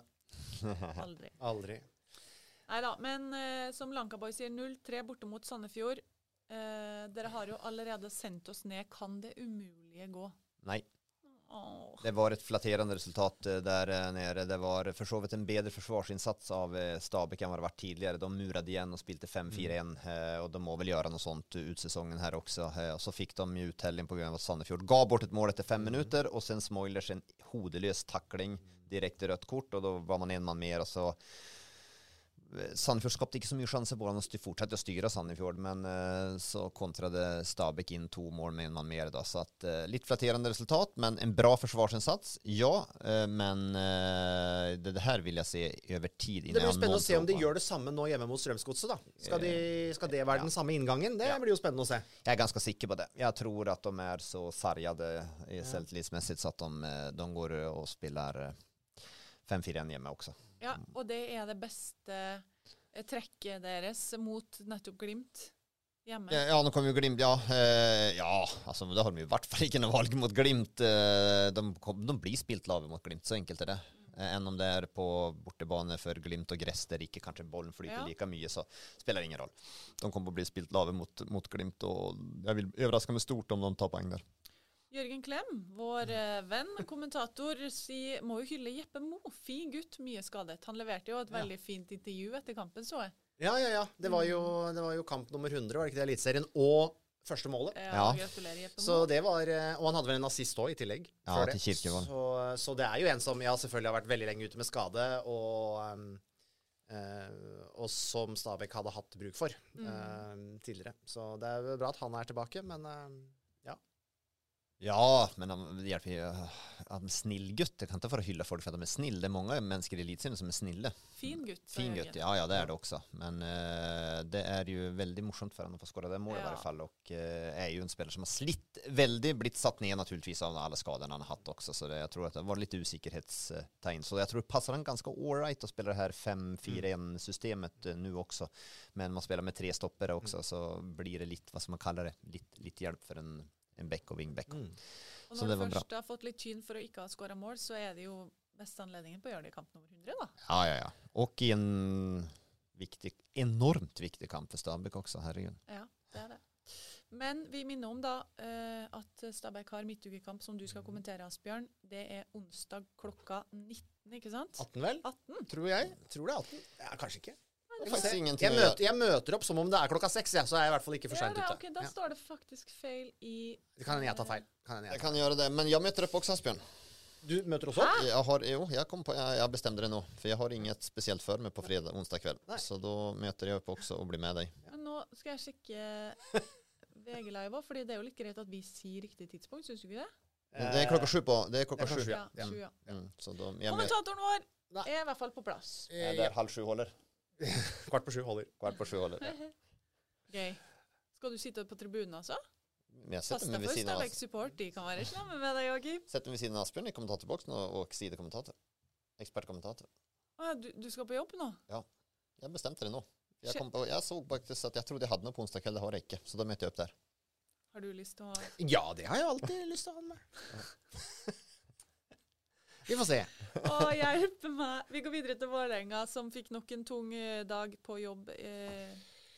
Aldri. Neida, men som Lankaboy sier 0-3 borte mot Sandefjord. Dere har jo allerede sendt oss ned. Kan det umulige gå? Nei. Det var ett flatterande resultat där nere. Det var för så vidt en bedre försvarsinsats av Stabæk än vad det varit tidigare. De murade igen och spilte 5-4-1 och de må väl göra något sånt utsäsongen här också. Och så fick de ju uthelling på grund av att Sandefjord gav bort ett mål efter 5 minuter och sen Smoilers en hodelös tackling direkt i rött kort och då var man en man mer och så Sandefjord skapte ikke så mye sjanser på hvordan de fortsatte å styre Sandefjord, men så kontrade Stabæk inn 2 mål med en mann mer da, så at litt flatterende resultat, men en bra forsvarsinnsats, ja, men det her vil jeg se over tid. Det blir spennende å se om de gjør det samme nå hjemme mot Strømsgodset da. Skal det være den samme inngangen? Det blir jo spennende å se. Jeg er ganske sikker på det. Jeg tror at de er så sargade i selvtillitsmessig så at de går og spiller 5-4-1 hjemme også. Ja, og det er det beste trekket deres mot nettopp Glimt hjemme. Ja, nå kommer jo Glimt, altså da har de jo i hvert fall ikke noe valg mot Glimt. De blir spilt lave mot Glimt, så enkelt er det. Enn om det er på bortebane for Glimt og gress, der ikke kanskje bollen flyter like mye, så spiller det ingen roll. De kommer å bli spilt lave mot Glimt, og jeg vil overraske meg stort om de tar poeng der. Jørgen Klem, vår venn, kommentator, må jo hylle Jeppe Mo. Fin gutt, mye skadet. Han leverte jo et veldig fint intervju etter kampen, så jeg. Ja. Det var jo kamp nummer 100, var det ikke det, Eliteserien, og første målet. Ja, gratulerer Jeppe Mo. Så det var, og han hadde vel en assist også i tillegg. Ja, til Kirkevold. Så det er jo en som selvfølgelig har vært veldig lenge ute med skade, og som Stabæk hadde hatt bruk for tidligere. Så det er bra at han er tilbake, men Ja, men det hjelper ju en snill gutt. Jag kan inte få hylla folk för att de är snilla. Det är många människor i elitserien som är snilla. Fin gutt. Fin gutt, ja, det är det också. Men det är ju väldigt morsomt för honom att få skåra det målet i varje fall. Och är ju en spelare som har slitt väldigt, blivit satt ner naturligtvis av alla skadorna han har haft också. Så jag tror att det var lite usikkerhetstegn. Så jag tror det passar han ganska all right att spela det här 5-4-1-systemet nu också. Men man spelar med 3 stoppare också, så blir det lite, vad som man kallar det, lite hjälp för en back og wingback. Og når du først har fått litt kyn for å ikke ha skåret mål, så er det jo beste anledningen på å gjøre det i kamp nummer 100 da. Ja. Og i en enormt viktig kamp for Stabæk også, herregud. Ja, det er det. Men vi minner om da at Stabæk har midtukekamp som du skal kommentere, Asbjørn. Det er onsdag klokka 19, ikke sant? 18 vel? 18? Tror det er 18. Ja, kanskje ikke. Jeg møter opp som om det er klokka 6, så er jeg i hvert fall ikke for sent ute. Okay, da står det faktisk feil i... Det kan jeg ta feil. Jeg kan gjøre det, men jeg møter opp også, Asbjørn. Du møter også opp? Jeg bestemte det nå, for jeg har inget spesielt for meg på fredag, onsdag kveld. Så da møter jeg opp også og blir med deg. Men nå skal jeg sjekke VG Live, fordi det er jo litt greit at vi sier riktig tidspunkt, synes du ikke det? Det er klokka 7 på. Det er klokka 7. Ja, 7, ja. Kommentatoren vår er i hvert fall på plass. Det er 6:30 holder. 7:15 holder. 7:15 holder, ja. Gøy. Skal du sitte på tribunen altså? Pass deg for Stabæk support, de kan være slamme med deg, Joachim. Setter vi ved siden av Asbjørn i kommentatorboksen og sidekommentator. Ekspertkommentator. Du skal på jobb nå? Ja, jeg bestemte det nå. Jeg så faktisk at jeg trodde jeg hadde noe på onsdag kveld, det har jeg ikke, så da møter jeg opp der. Har du lyst til å ha... Ja, det har jeg alltid lyst til å ha med. Vi får se. Hjelpe meg. Vi går videre til Vålerenga, som fikk nok en tung dag på jobb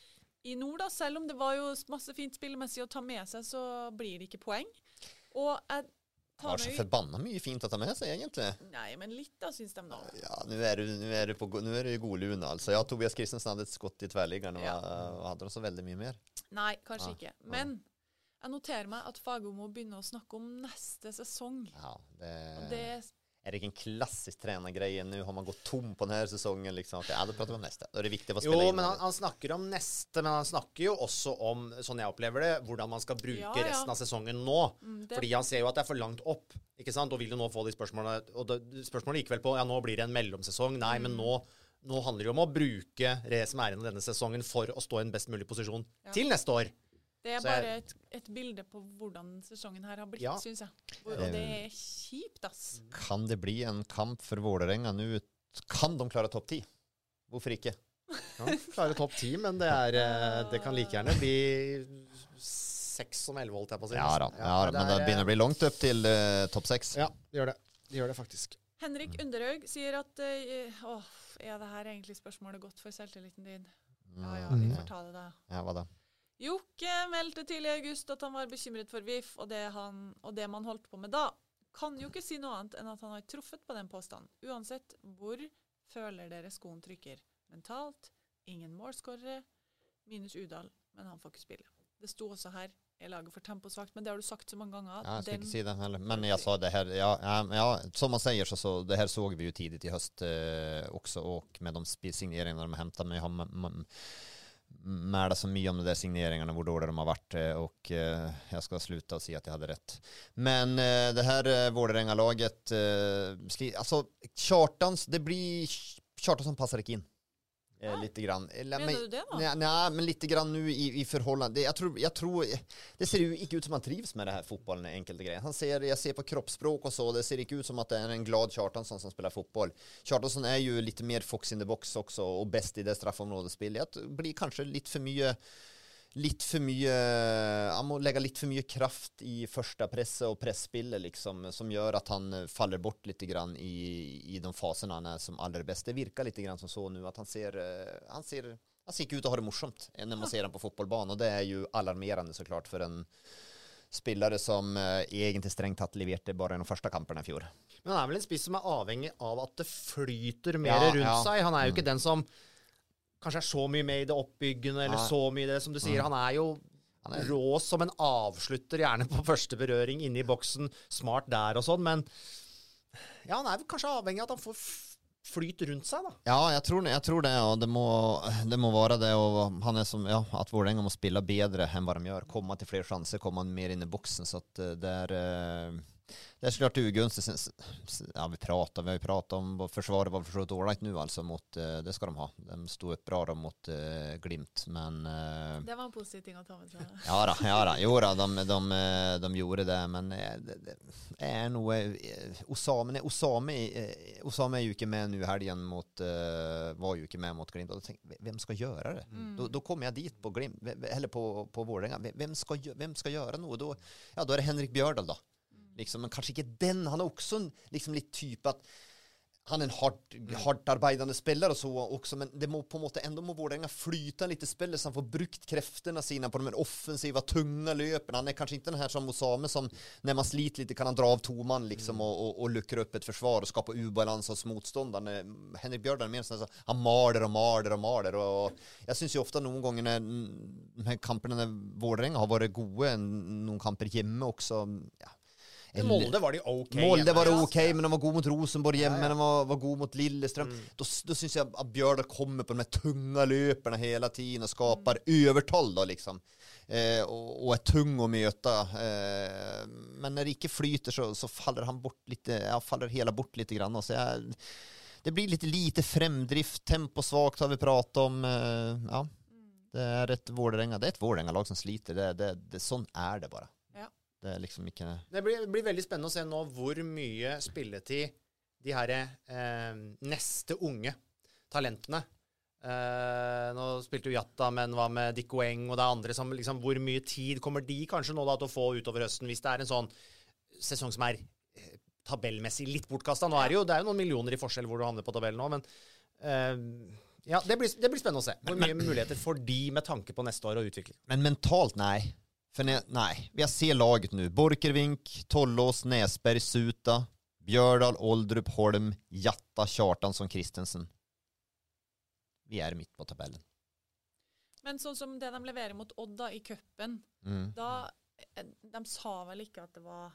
i nord da, selv om det var jo masse fint spillemessig å ta med seg, så blir det ikke poeng. Og jeg Det var så forbanna mye fint å ta med seg, egentlig. Nei, men litt da, synes de da. Ja, nu är det i god luna, altså. Ja, Tobias Christensen hadde et skott i tverrliggeren, og hadde de så veldig mye mer? Nei, kanskje ikke. Men jeg noterer meg at Fagermo må begynne å snakke om neste sesong. Ja, det är det ikke en klassisk tränargrej? Nu har man gått tom på denne sesongen, liksom. Ja, då pratar vi om neste. Då är det viktigt å spille inn. Jo, men han snakker om neste, men han snakker jo også om, sånn jeg opplever det, hvordan man skal bruke resten av sesongen nå. Fordi han ser jo at det er for langt opp, ikke sant? Og vil jo nå få de spørsmålene, og spørsmålet gikk vel på, ja, nå blir det en mellomsesong. Nei, men nå handler det jo om å bruke det som er igjen av denne sesongen for å stå i en best mulig posisjon til neste år. Det er bare et bilde på hvordan sesongen her har blitt, synes jeg. Og det er kjipt, ass. Kan det bli en kamp for Vålerenga nu? Kan de klare topp 10? Hvorfor ikke? Ja, klare topp 10, men det kan like gjerne bli 6 som 11, holdt jeg på å si. Ja, men det begynner å bli langt opp til topp 6. Ja, det gjør det. Det gjør det faktisk. Henrik Underhaug sier at er det her egentlig spørsmålet godt for selvtilliten din? Ja, vi får ta det da. Ja, hva da? Jokke meldte tidlig i august at han var bekymret for VIF, og det man holdt på med da. Kan jo ikke si noe annet enn at han har truffet på den påstanden. Uansett, hvor føler dere skoen trykker? Mentalt, ingen målskårere, minus Udal, men han får ikke spille. Det sto også her, jeg lager for temposvagt, men det har du sagt så mange ganger. Ja, jeg skal ikke si det heller. Men jeg sa det her, ja, som man sier, så det her såg vi jo tidigt i høst også, og med de signeringene de hämtar med märda så mye om de där signeringarna, hvor dåliga de har varit, och jag ska sluta och säga att jag hade rätt. Men det här Vålerenga-laget, alltså Chartans, det blir Chartans som passar inte in. Lite grann. Menar du det då? Nej, men lite grann nu i förhållande. Jag tror det ser ju inte ut som han trivs med det här fotbollen, enkelt och grejer. Jag ser på kroppsspråk och så, det ser inte ut som att det är en glad Chartansson som spelar fotboll. Chartansson är ju lite mer fox in the box också och bäst i det straffområdesspillet. Det blir kanske lite för mycket han må lägga lite för mycket kraft i första presse och pressspillet liksom, som gör att han faller bort lite grann i de faserna han är som allra bäst. Det virkar lite grann som så nu att han ser inte ut att ha det morsomt när man ser han på fotbollbanan, och det är ju alarmerande såklart för en spillere som egentlig strengt tatt leverte bare de første kampene i fjor. Men han er vel en spiss som er avhengig av at det flyter mer rundt seg. Han er jo ikke den som kanskje er så mye med i det oppbyggende, eller så mye det som du sier. Han er jo rå som en avslutter, gjerne på første berøring inne i boksen, smart der og sånn, men ja, han er vel kanskje avhengig av at han får flyt rundt seg da. Ja, jeg tror det, og det må være det, og han er som, at Vålerenga må spille bedre enn hva de gjør, komme til flere sjanser, komme mer inn i boksen, så at det är såklart ugunstigt. Ja, vi har ju pratat om försvaret var för dåligt nu alltså mot det ska de ha. De stod upp bra då mot Glimt, men det var en positiv ting att ta med sig. Ja, jo då, de gjorde det, men det är nog Osame är ju inte med nu i helgen mot var ju inte med mot Glimt, och då tänkte vem ska göra det? Då kommer jag dit på Glimt eller på Vålerenga. Vem ska göra något då? Ja, då är det Henrik Bjørdal då. Liksom, men kanskje ikke den. Han er også liksom litt typ at han er en hardt arbeidende spiller og så også, men det må på en måte ändå må Vålerenga flyta lite spiller så han får brukt krefterna sina på de offensiva, tunga löpen. Han är kanske inte den här som Osame som när man sliter lite kan han dra av toman liksom och luckra upp ett försvar och skapa ubalans hos motståndaren. Henrik Bjørdal mer sånn han maler och jag syns ju ofta noen gånger när de här kamperna när Vålerenga har varit gode, noen kamper hjemme också, ja. Molde var de ok. Molde var det ok, men de var god mot Rosenborg hjemme, de var god mot Lillestrøm. Då syns jag att Bjørdal kommer på de här tunga löperna hela tiden och skapar övertal då liksom. Och är tung att möta. Men när det inte flyter så faller han bort lite, faller hela bort lite grann. Och så det blir lite fremdrift, temposvagt har vi pratat om. Ja. Det är ett Vålerenga-lag som sliter. Det sånn är det bara. Det er liksom ikke... Det blir veldig spennende å se nå hvor mye spilletid de her neste unge talentene. Nå spilte jo Jatta, men hva med Dikoeng og det andre som liksom, hvor mye tid kommer de kanskje nå da til å få utover høsten, hvis det er en sånn sesong som er tabellmessig litt bortkastet. Nå er det jo noen millioner i forskjell hvor du havner på tabellen nå, men Ja, det blir spennende å se. Hvor mye muligheter får de med tanke på neste år og utvikling? Men mentalt, nej. För nej, jag ser laget nu. Borchgrevink, Tollås, Näsberg, Suta, Björdal, Oldrup, Holm, Jatta, Kjartansson, Kristensen. Vi är mitt på tabellen. Men sånn som det de leverer mot Odd da, i cupen, da, de sa vel ikke at det var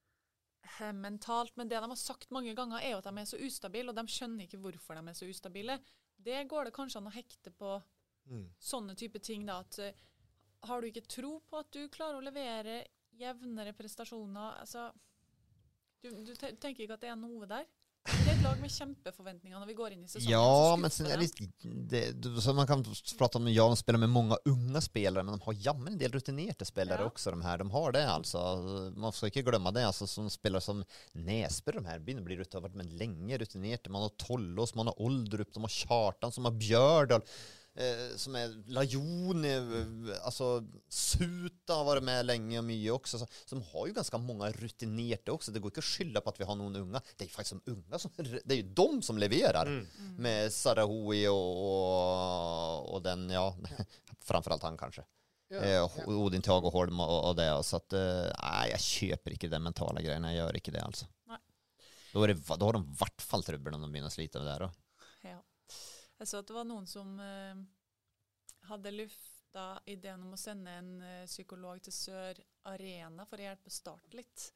mentalt, men det de har sagt mange ganger er jo at de er så ustabile, og de skjønner ikke hvorfor de er så ustabile. Det går det kanskje an å hekte på sånne type ting da, at har du ikke tro på at du klarer å levere jevnere prestasjoner, altså, du tenker ikke at det er noe der? Det är ett lag med kjempeforväntningar när vi går in i säsongen. Ja, men sen är det så man kan prata om de spelar med många unga spelare, men de har jammen en del rutinerade spelare också de här. De har det alltså. Man ska inte glömma det alltså, som spelare som Näsberg, de här börjar bli rutinerade men länge rutinerade. Man har Tollås, man har Oldrup, de har Kjartan, som har Björdal, som är Lajon, alltså Suta har varit med länge och mycket också, så de har ju ganska många rutinerade också. Det går inte att skylla på att vi har någon unga. Det är ju faktiskt de unga som det är ju de som levererar med Sarahui och den framförallt han kanske. Odin Tag och Holm och det, så att nej, jag köper inte den mentala grejen, jag gör inte det alltså. Nej. Då har de vart fall trubbel om de börjar slita med det då. Ja. Jeg så at det var noen som hadde lyfta ideen om å sende en psykolog til Sør Arena for å hjelpe Start litt.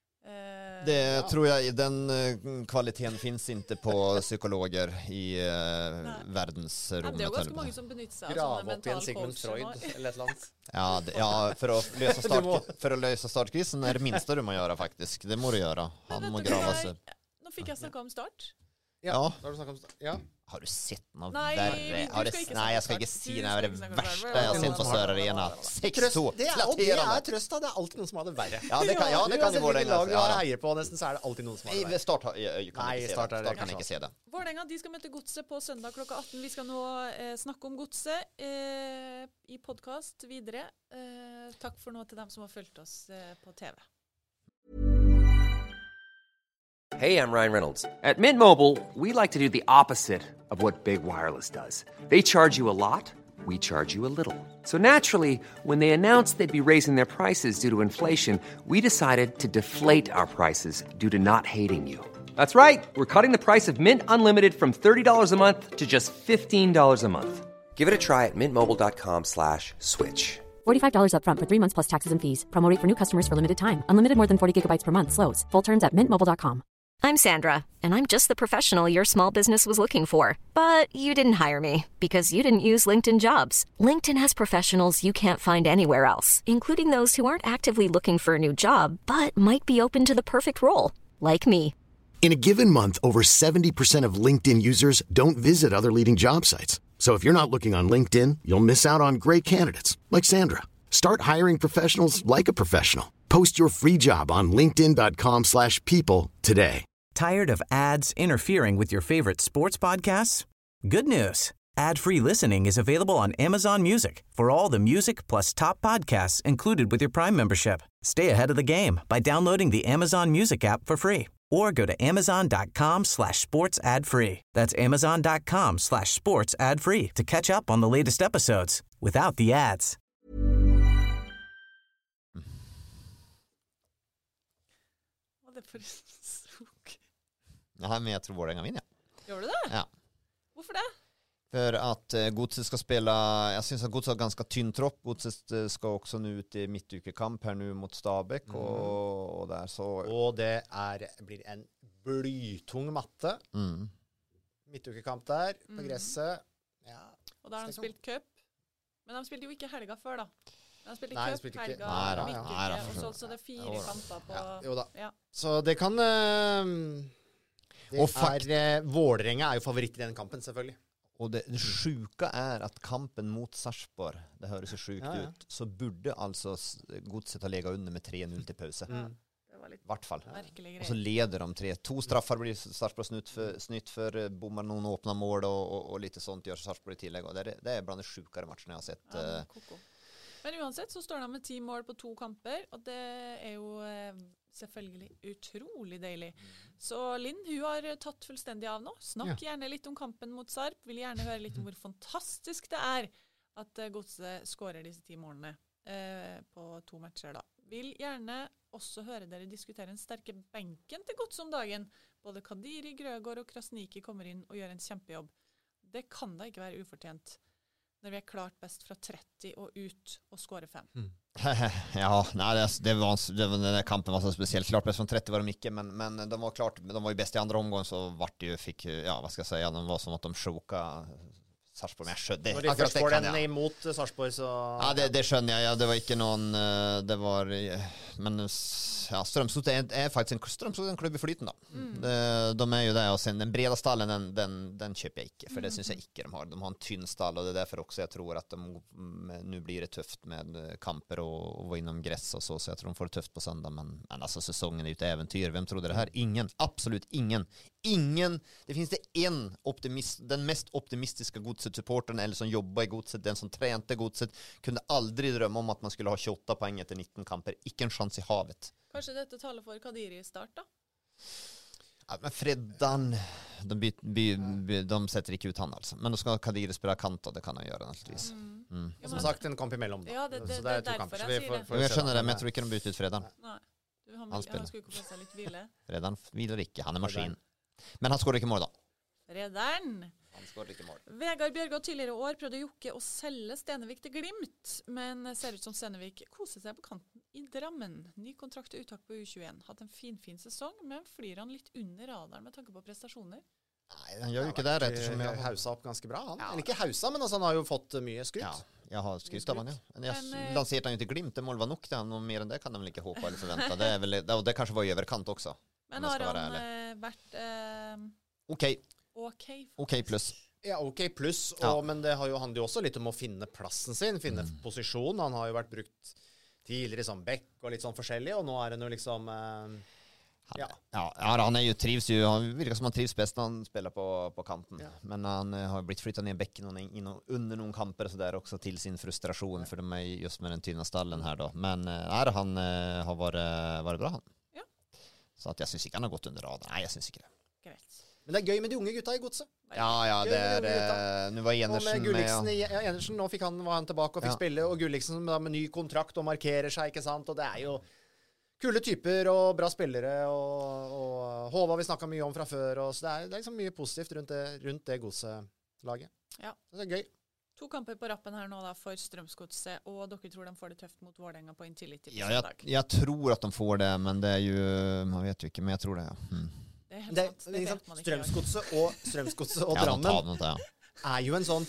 Det tror jag, den kvaliteten finns inte på psykologer i världsrummet. Det är ganska många som benytter sig av sånne mental Sigmund Freud eller ett land. Ja, för att lösa startkrisen är det minsta du må göra faktiskt. Det må du göra. Han må grava sig. Nå fikk jeg snakke om Start. Ja. Ja. Har du sett något värre? Nej, jag ska inte se när det värsta jag har sett på Sør Arena. 6-2. Det är tröst, det är alltid någon som har det värre. Ja, det kan ju vara det. Lag du har heier på nesten, så är det alltid någon som har det värre. Start kan ikke se det. Vålerenga, de skal møte Godset på søndag klokka 18. Vi skal nå snakke om Godset i podcast videre. Takk for nå til dem som har fulgt oss på TV. Hey, I'm Ryan Reynolds. At Mint Mobile, we like to do the opposite of what Big Wireless does. They charge you a lot, we charge you a little. So naturally, when they announced they'd be raising their prices due to inflation, we decided to deflate our prices due to not hating you. That's right. We're cutting the price of Mint Unlimited from $30 a month to just $15 a month. Give it a try at mintmobile.com/switch. $45 up front for 3 months plus taxes and fees. Promo rate for new customers for limited time. Unlimited more than 40 gigabytes per month. Slows full terms at mintmobile.com. I'm Sandra, and I'm just the professional your small business was looking for. But you didn't hire me because you didn't use LinkedIn Jobs. LinkedIn has professionals you can't find anywhere else, including those who aren't actively looking for a new job, but might be open to the perfect role, like me. In a given month, over 70% of LinkedIn users don't visit other leading job sites. So if you're not looking on LinkedIn, you'll miss out on great candidates like Sandra. Start hiring professionals like a professional. Post your free job on linkedin.com/people today. Tired of ads interfering with your favorite sports podcasts? Good news. Ad-free listening is available on Amazon Music for all the music plus top podcasts included with your Prime membership. Stay ahead of the game by downloading the Amazon Music app for free or go to amazon.com/sports ad-free. That's amazon.com/sports ad-free to catch up on the latest episodes without the ads. Ja, men jag tror Vålerenga vinner. Gör du det? Ja. Varför det? För att Godset ska spela, jag syns att Godset har ganska tynn tropp. Godset ska också nu ut i midtukekamp här nu mot Stabæk och där så. Och det blir en blytung matte. Midtukekamp där på gresset. Ja. Och där har de spilt cup. Men de spilte jo ikke helga før da. De spilte cup, helga, midtuke, og så det er 4 kamper på... Ja, jo da. Ja. Så det kan... Vålerenga er jo favoritt i den kampen, selvfølgelig. Och det sjuka är att kampen mot Sarpsborg, det hörs så sjukt ut, så burde alltså Godset ha legat under med 3-0 till pausa. Det var litt vart fall. Merkelig och så leder de 3. 2 straffar blir Sarpsborg snytt för bommar någon öppna mål och lite sånt gör Sarpsborg i tillägg. Och det är bland de sjukare matcherna jag har sett. Men uansett så står de med 10 mål på 2 kamper, og det er jo selvfølgelig utrolig deilig. Så Linn, hun har tatt fullstendig av nå. Snakk gjerne litt om kampen mot Sarp. Vil gjerne høre litt om hvor fantastisk det er at Godset skårer disse 10 målene på 2 matcher da. Vil gjerne også høre dere diskutere den sterke benken til Godset om dagen. Både Kadiri, Grøgaard og Krasniki kommer inn og gjør en kjempejobb. Det kan da ikke være ufortjent når vi klart best fra 30 og ut og skårer 5. Ja, nei, den kampen var så spesielt. Klart best fra 30 var de ikke, men de var klart, de var ju bäst i andra omgången, så vart det ju, vad ska jag säga, de var som att de chokade Sarpsborg. Når de først får den imot Sarpsborg, så... Ja, det skjønner jeg. Ja, det var ikke noen... Det var... Men ja, Strømsgodset er faktisk en klubb i flyten, da. De er jo det, og sen den breda stallen, den kjøper jeg ikke, for det synes jeg ikke de har. De har en tynn stall, og det er derfor også jeg tror at nu blir det tøft med kamper og gå innom gress og så jeg tror de får det tøft på søndag, men altså, sesongen er jo et eventyr. Hvem trodde det her? Ingen. Absolutt ingen. Det finns det den mest optimistiska Godset-supportern eller som jobbar i Godset, den som tränade Godset, kunde aldrig drömma om att man skulle ha 28 poäng efter 19 kamper. Ikke en chans i havet. Kanskje dette taler for Kadiri i start da? Ja, men Freddan, de sätter ikke ut han alltså. Men då ska Kadiri spela kant, och det kan han göra naturligtvis. Som sagt, en kamp imellom da. Ja, det så er to derfor kamper, jeg sier det. Jag skjønner det, men jeg tror ikke de byter ut Freddan. Nei, han skulle ikke få seg litt hvile. Freddan hviler ikke, han er maskin. Men han skårer ikke mål da. Freddan! Han skårer ikke mål. Vegard Bjørgaard tidligere år prøvde Jokke å selge Stenevik til Glimt, men ser ut som Stenevik koser seg på kanten i Drammen. Ny kontrakt og uttak på U21. Hatt en fin sesong, men flyr han litt under radaren med tanke på prestasjoner? Nei, han gjør jo ikke det, ettersom jeg har hausa opp ganske bra, han. Eller ikke hausa, men altså, han har jo fått mye skryt. Ja, jeg har skrytt av han, ja. Men jeg lanserte han jo til Glimt, det mål var nok til han, og mer enn det kan de vel ikke håpe eller forvente. Det er vel, og det kanskje var i overkant også. Men har han vært... Ok pluss. Ja, ok pluss, men det handler jo også litt om å finne plassen sin, finne posisjon. Han har jo vært brukt tidligere som back og litt sånn forskjellig, og nå er det jo liksom... han er jo trivs jo, han virker som han trivs best når han spiller på kanten. Men han har blitt flyttet ned i bekken under noen kamper så der også til sin frustrasjon, for de er just med den tynne stallen her da. Men han har vært bra, han. Ja. Så at jeg synes ikke han har gått under raden. Nei, jeg synes ikke det. Greit. Men det er gøy med de unge gutta i Godset. Ja, det er... Nå var Enersen med... Enersen, nå var han tilbake og fikk spille, og Gulliksen med ny kontrakt og markerer seg, ikke sant? Og det er jo kule typer og bra spillere, og Håva vi snakket mye om fra før, og så det er liksom mye positivt rundt det Godset-laget. Ja. Så det er gøy. 2 kamper på rappen her nå da for Strømsgodset, og dere tror de får det tøft mot Vålerenga på Intility på søndag? Jeg tror at de får det, men det er jo... Man vet jo ikke, men jeg tror det, ja. Det er helt sant, det vet man ikke. Strømsgodset og Drammen er jo en sånn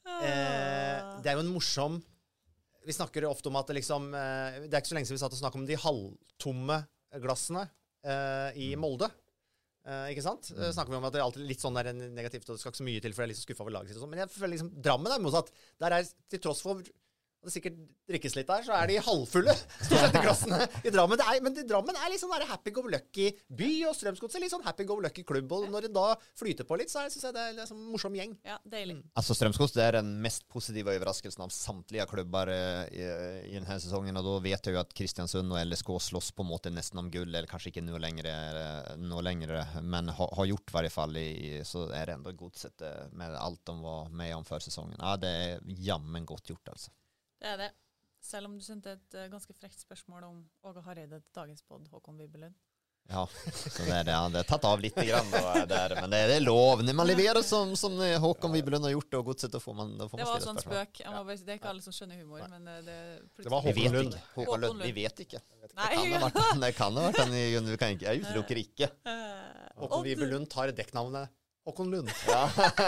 det er jo en morsom vi snakker ofte om at det liksom det er ikke så lenge siden vi satt og snakket om de halvtomme glassene i Molde, ikke sant? Snakker vi om at det er alltid litt sånn der negativt, og det skal ikke så mye til for jeg er litt så skuffet over laget sitt og sånn, men jeg føler liksom Drammen er motsatt. Der er til tross for det sikkert drikkes litt der, så er de halvfulle stort sett i glassene i Drammen. Men Drammen er liksom en happy-go-lucky by, og Strømsgodset er litt sånn happy-go-lucky klubb, og når det da flyter på litt, så synes jeg det er en sånn morsom gjeng. Ja, deilig. Altså Strømsgodset er den mest positive overraskelsen av samtlige klubber i denne sesongen, og da vet jeg jo at Kristiansund og LSK slåss på en måte nesten om gull, eller kanskje ikke noe lengre, men har gjort i hvert fall, så er det enda Godset med alt de var med om før sesongen. Ja, det er jammen godt gjort, altså. Det er det. Selv om du sendte et ganske frekt spørsmål om Åge Hareide til dagens podd, Håkon Wibelund. Ja, så det er tatt av litt grann, men det er lov. Når man leverer som Håkon Wibelund har gjort det, og Godset, da får man det var sånn spøk. Det er ikke alle som skjønner humor, men det var Håkon Lund. Håkon Lund, vi vet ikke. Nei. Det kan ha vært han, jeg utelukker ikke. Håkon Wibelund tar dekknavnet Håkon Lund. Ja.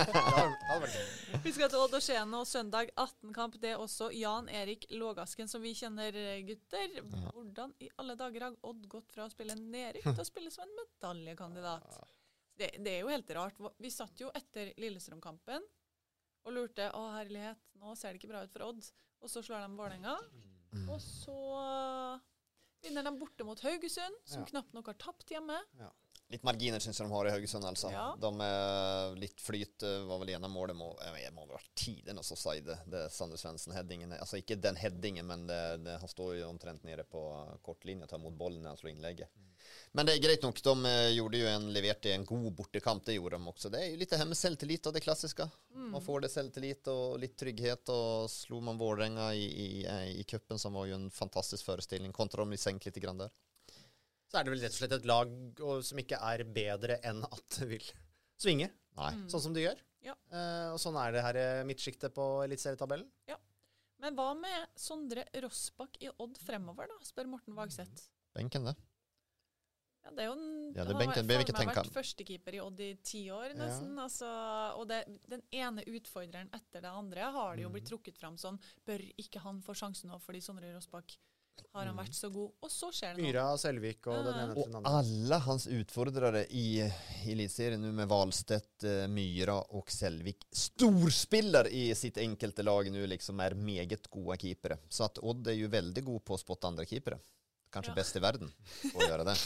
Vi skal til Odd og Skien og søndag 18-kamp. Det er også Jan Erik Lågasken som vi kjenner, gutter. Hvordan i alle dager har Odd gått fra å spille nedrykk til å spille som en medaljekandidat? Det er jo helt rart. Vi satt jo etter Lillestrøm-kampen og lurte, herlighet, nå ser det ikke bra ut for Odd. Og så slår de Vålerenga. Og så vinner de borte mot Haugesund, som knapt nok har tapt hjemme. Litt marginer synes jeg de har i Haugesund, altså. Ja. De litt flyt, var vel ene målet må ha vært tiden, og så sier det Sander Svensson-headingen. Altså ikke den headingen, men han står jo omtrent nede på kortlinje og tar mot bollen når han slår innlegget. Men det greit nok, de leverte en god bortekamp, det gjorde de også. Det jo litt her med selvtillit og det klassiske. Man får det selvtillit og litt trygghet, og slo man Vålerenga i kuppen, som var jo en fantastisk forestilling. Kontra de senkt litt grann der. Så det vel rett og slett et lag som ikke bedre enn at det vil svinge. Nei. Sånn som de gjør. Ja. Og sånn det her midtskiktet på eliteserietabellen. Ja. Men hva med Sondre Rossbakk i Odd fremover da, spør Morten Vagseth. Benken det. Ja, det jo det benken, han har tenke. vært førstekeeper i Odd i 10 år nesten. Ja. Altså, og den ene utfordreren etter det andre har det jo blitt trukket fram sånn, bør ikke han få sjansen nå fordi Sondre Rossbakk har han vært så god, og så skjer det noe. Myra, Selvik og den ene til den andre. Og alle hans utfordrere i elitserien nu med Wahlstedt, Myra og Selvik, storspiller i sitt enkelte lag nu, liksom meget gode keepere. Så at Odd jo veldig god på å spotte andre keepere. Kanskje best i verden på å gjøre det.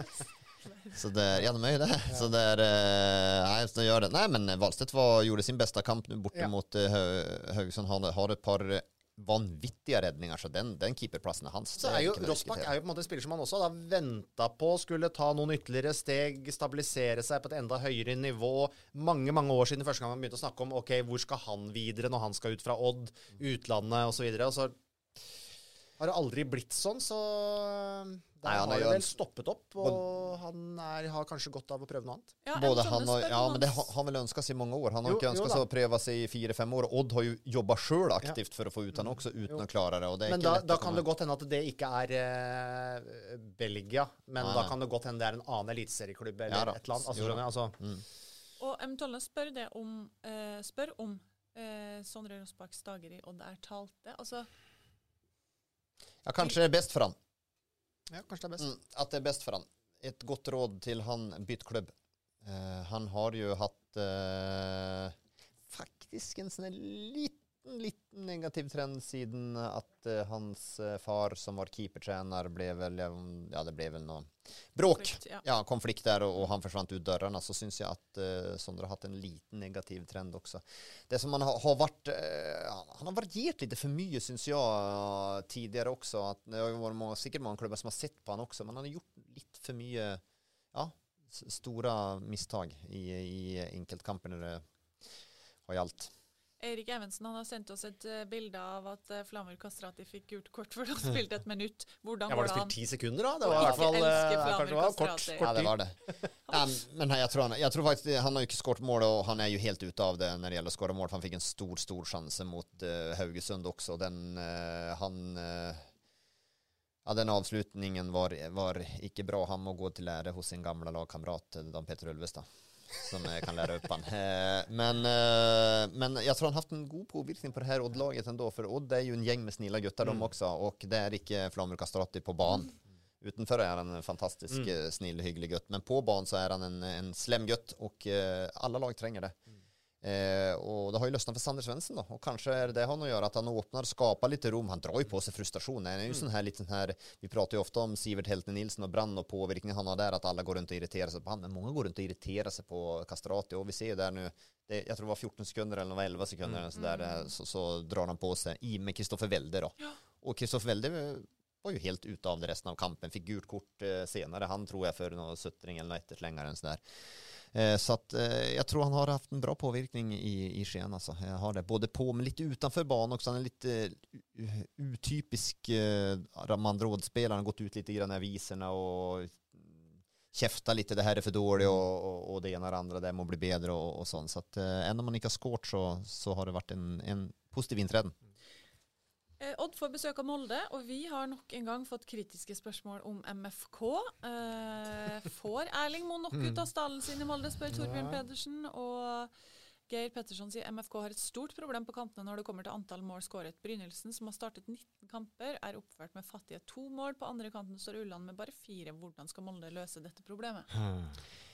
Så det de jo det. Så det nei, så gjør det. Nei, men Wahlstedt gjorde sin beste kamp nu borte mot Haugesund. Har et par vanvittige redninger, så den keeperplassen hans. Så jo Rossbakk jo på en måte en spiller som han også da ventet på, skulle ta noen ytterligere steg, stabilisere seg på et enda høyere nivå. Mange år siden første gang han begynte å snakke om, ok, hvor skal han videre når han skal ut fra Odd, utlandet og så videre, og så har det aldri blitt sånn, så der har det vel stoppet opp, og han har kanskje godt av å prøve noe annet. Ja, men det har han vel ønsket seg i mange år. Han har ikke ønsket seg å prøve seg i 4-5 år. Odd har jo jobbet selv aktivt for å få ut han også, uten å klare det. Og det men da kan det godt hende at det ikke Belgia, men da kan det godt hende det en annen eliteserieklubb eller et eller annet. Og eventuelt spør om Sondre Rossbakks dager i Odd talte. Altså ja, kanskje det best for han. Ja, kanskje det best. At det best for han. Et godt råd til han bytt klubb. Han har jo hatt faktisk en sånn liten negativ trend siden at hans far som var keepertrener ble vel noe bråk. Konflikt der, og han forsvant ut dørrene. Så synes jeg at Sondre har hatt en liten negativ trend også. Det som han har vært han har variert litt for mye, synes jeg, tidligere også. At det har vært sikkert mange klubber som har sett på han også, men han har gjort litt for mye store misstag i enkeltkamper når det har gjaldt. Erik Evensen han har sendt oss et bilde av at Flamur Kastrati fikk gult kort for å ha spilt et minutt. Hvordan var det spilt 10 sekunder da? Det var i hvert fall kanskje var kort tid. Ja, det var det. Men jeg tror faktisk han har jo ikke skåret mål, og han jo helt ute av det når det gjelder å skåre mål. Han fikk en stor sjanse mot Haugesund også. Den avslutningen var ikke bra. Han må gå til lære hos sin gamle lagkamrat Dan Petter Ulvestad, som jeg kan lære opp han. Men jeg tror han har haft en god påvirkning på det her Odd-laget ändå, for Odd jo en gjeng med snilla gutter de også, og det ikke Flamur Kastrati på banen. Utenfor han en fantastisk snill, hyggelig gutt, men på banen så han en slem gutt, og alle lag trenger det. Og det har jo løsnet for Sander Svensson då, og kanskje det har noe å gjøre at han åpner, skapar litt rom, han drar jo på seg frustrasjon. Det jo sånn her, vi prater jo ofte om Sivert Helten Nilsen og Brann og påvirkningen han har der, at alle går rundt og irriterer seg på han, men mange går rundt og irriterer seg på Kastrati, og vi ser jo der nu, jeg tror det var 14 sekunder eller 11 sekunder, så drar han på seg med Kristoffer Welde då. Og Kristoffer Welde var jo helt ute av det resten av kampen, fikk gult kort senere, han tror jeg for noe suttring eller noe etterslengere enn sånn der. Så att jag tror han har haft en bra påvirkning i Skien alltså. Jag har det både på men lite utanför banan också. Han är lite utypisk Ramandråd-spelare. Han har gått ut lite grann i aviserna och käfta lite, det här är för dåligt och det ena och det andra, det må bli bättre och sånt. Så att även om man inte har skårt så har det varit en positiv intreden. Odd får besøk av Molde, og vi har nok en gang fått kritiske spørsmål om MFK. Får Erling Moe nok ut av stallen sin i Molde, spør Torbjørn Pedersen, og Geir Pettersson sier MFK har et stort problem på kantene når det kommer til antall mål skåret. Brynildsen, som har startet 19 kamper, oppført med fattige 2 mål. På andre kanten står Ulland med bare 4. Hvordan skal Molde løse dette problemet?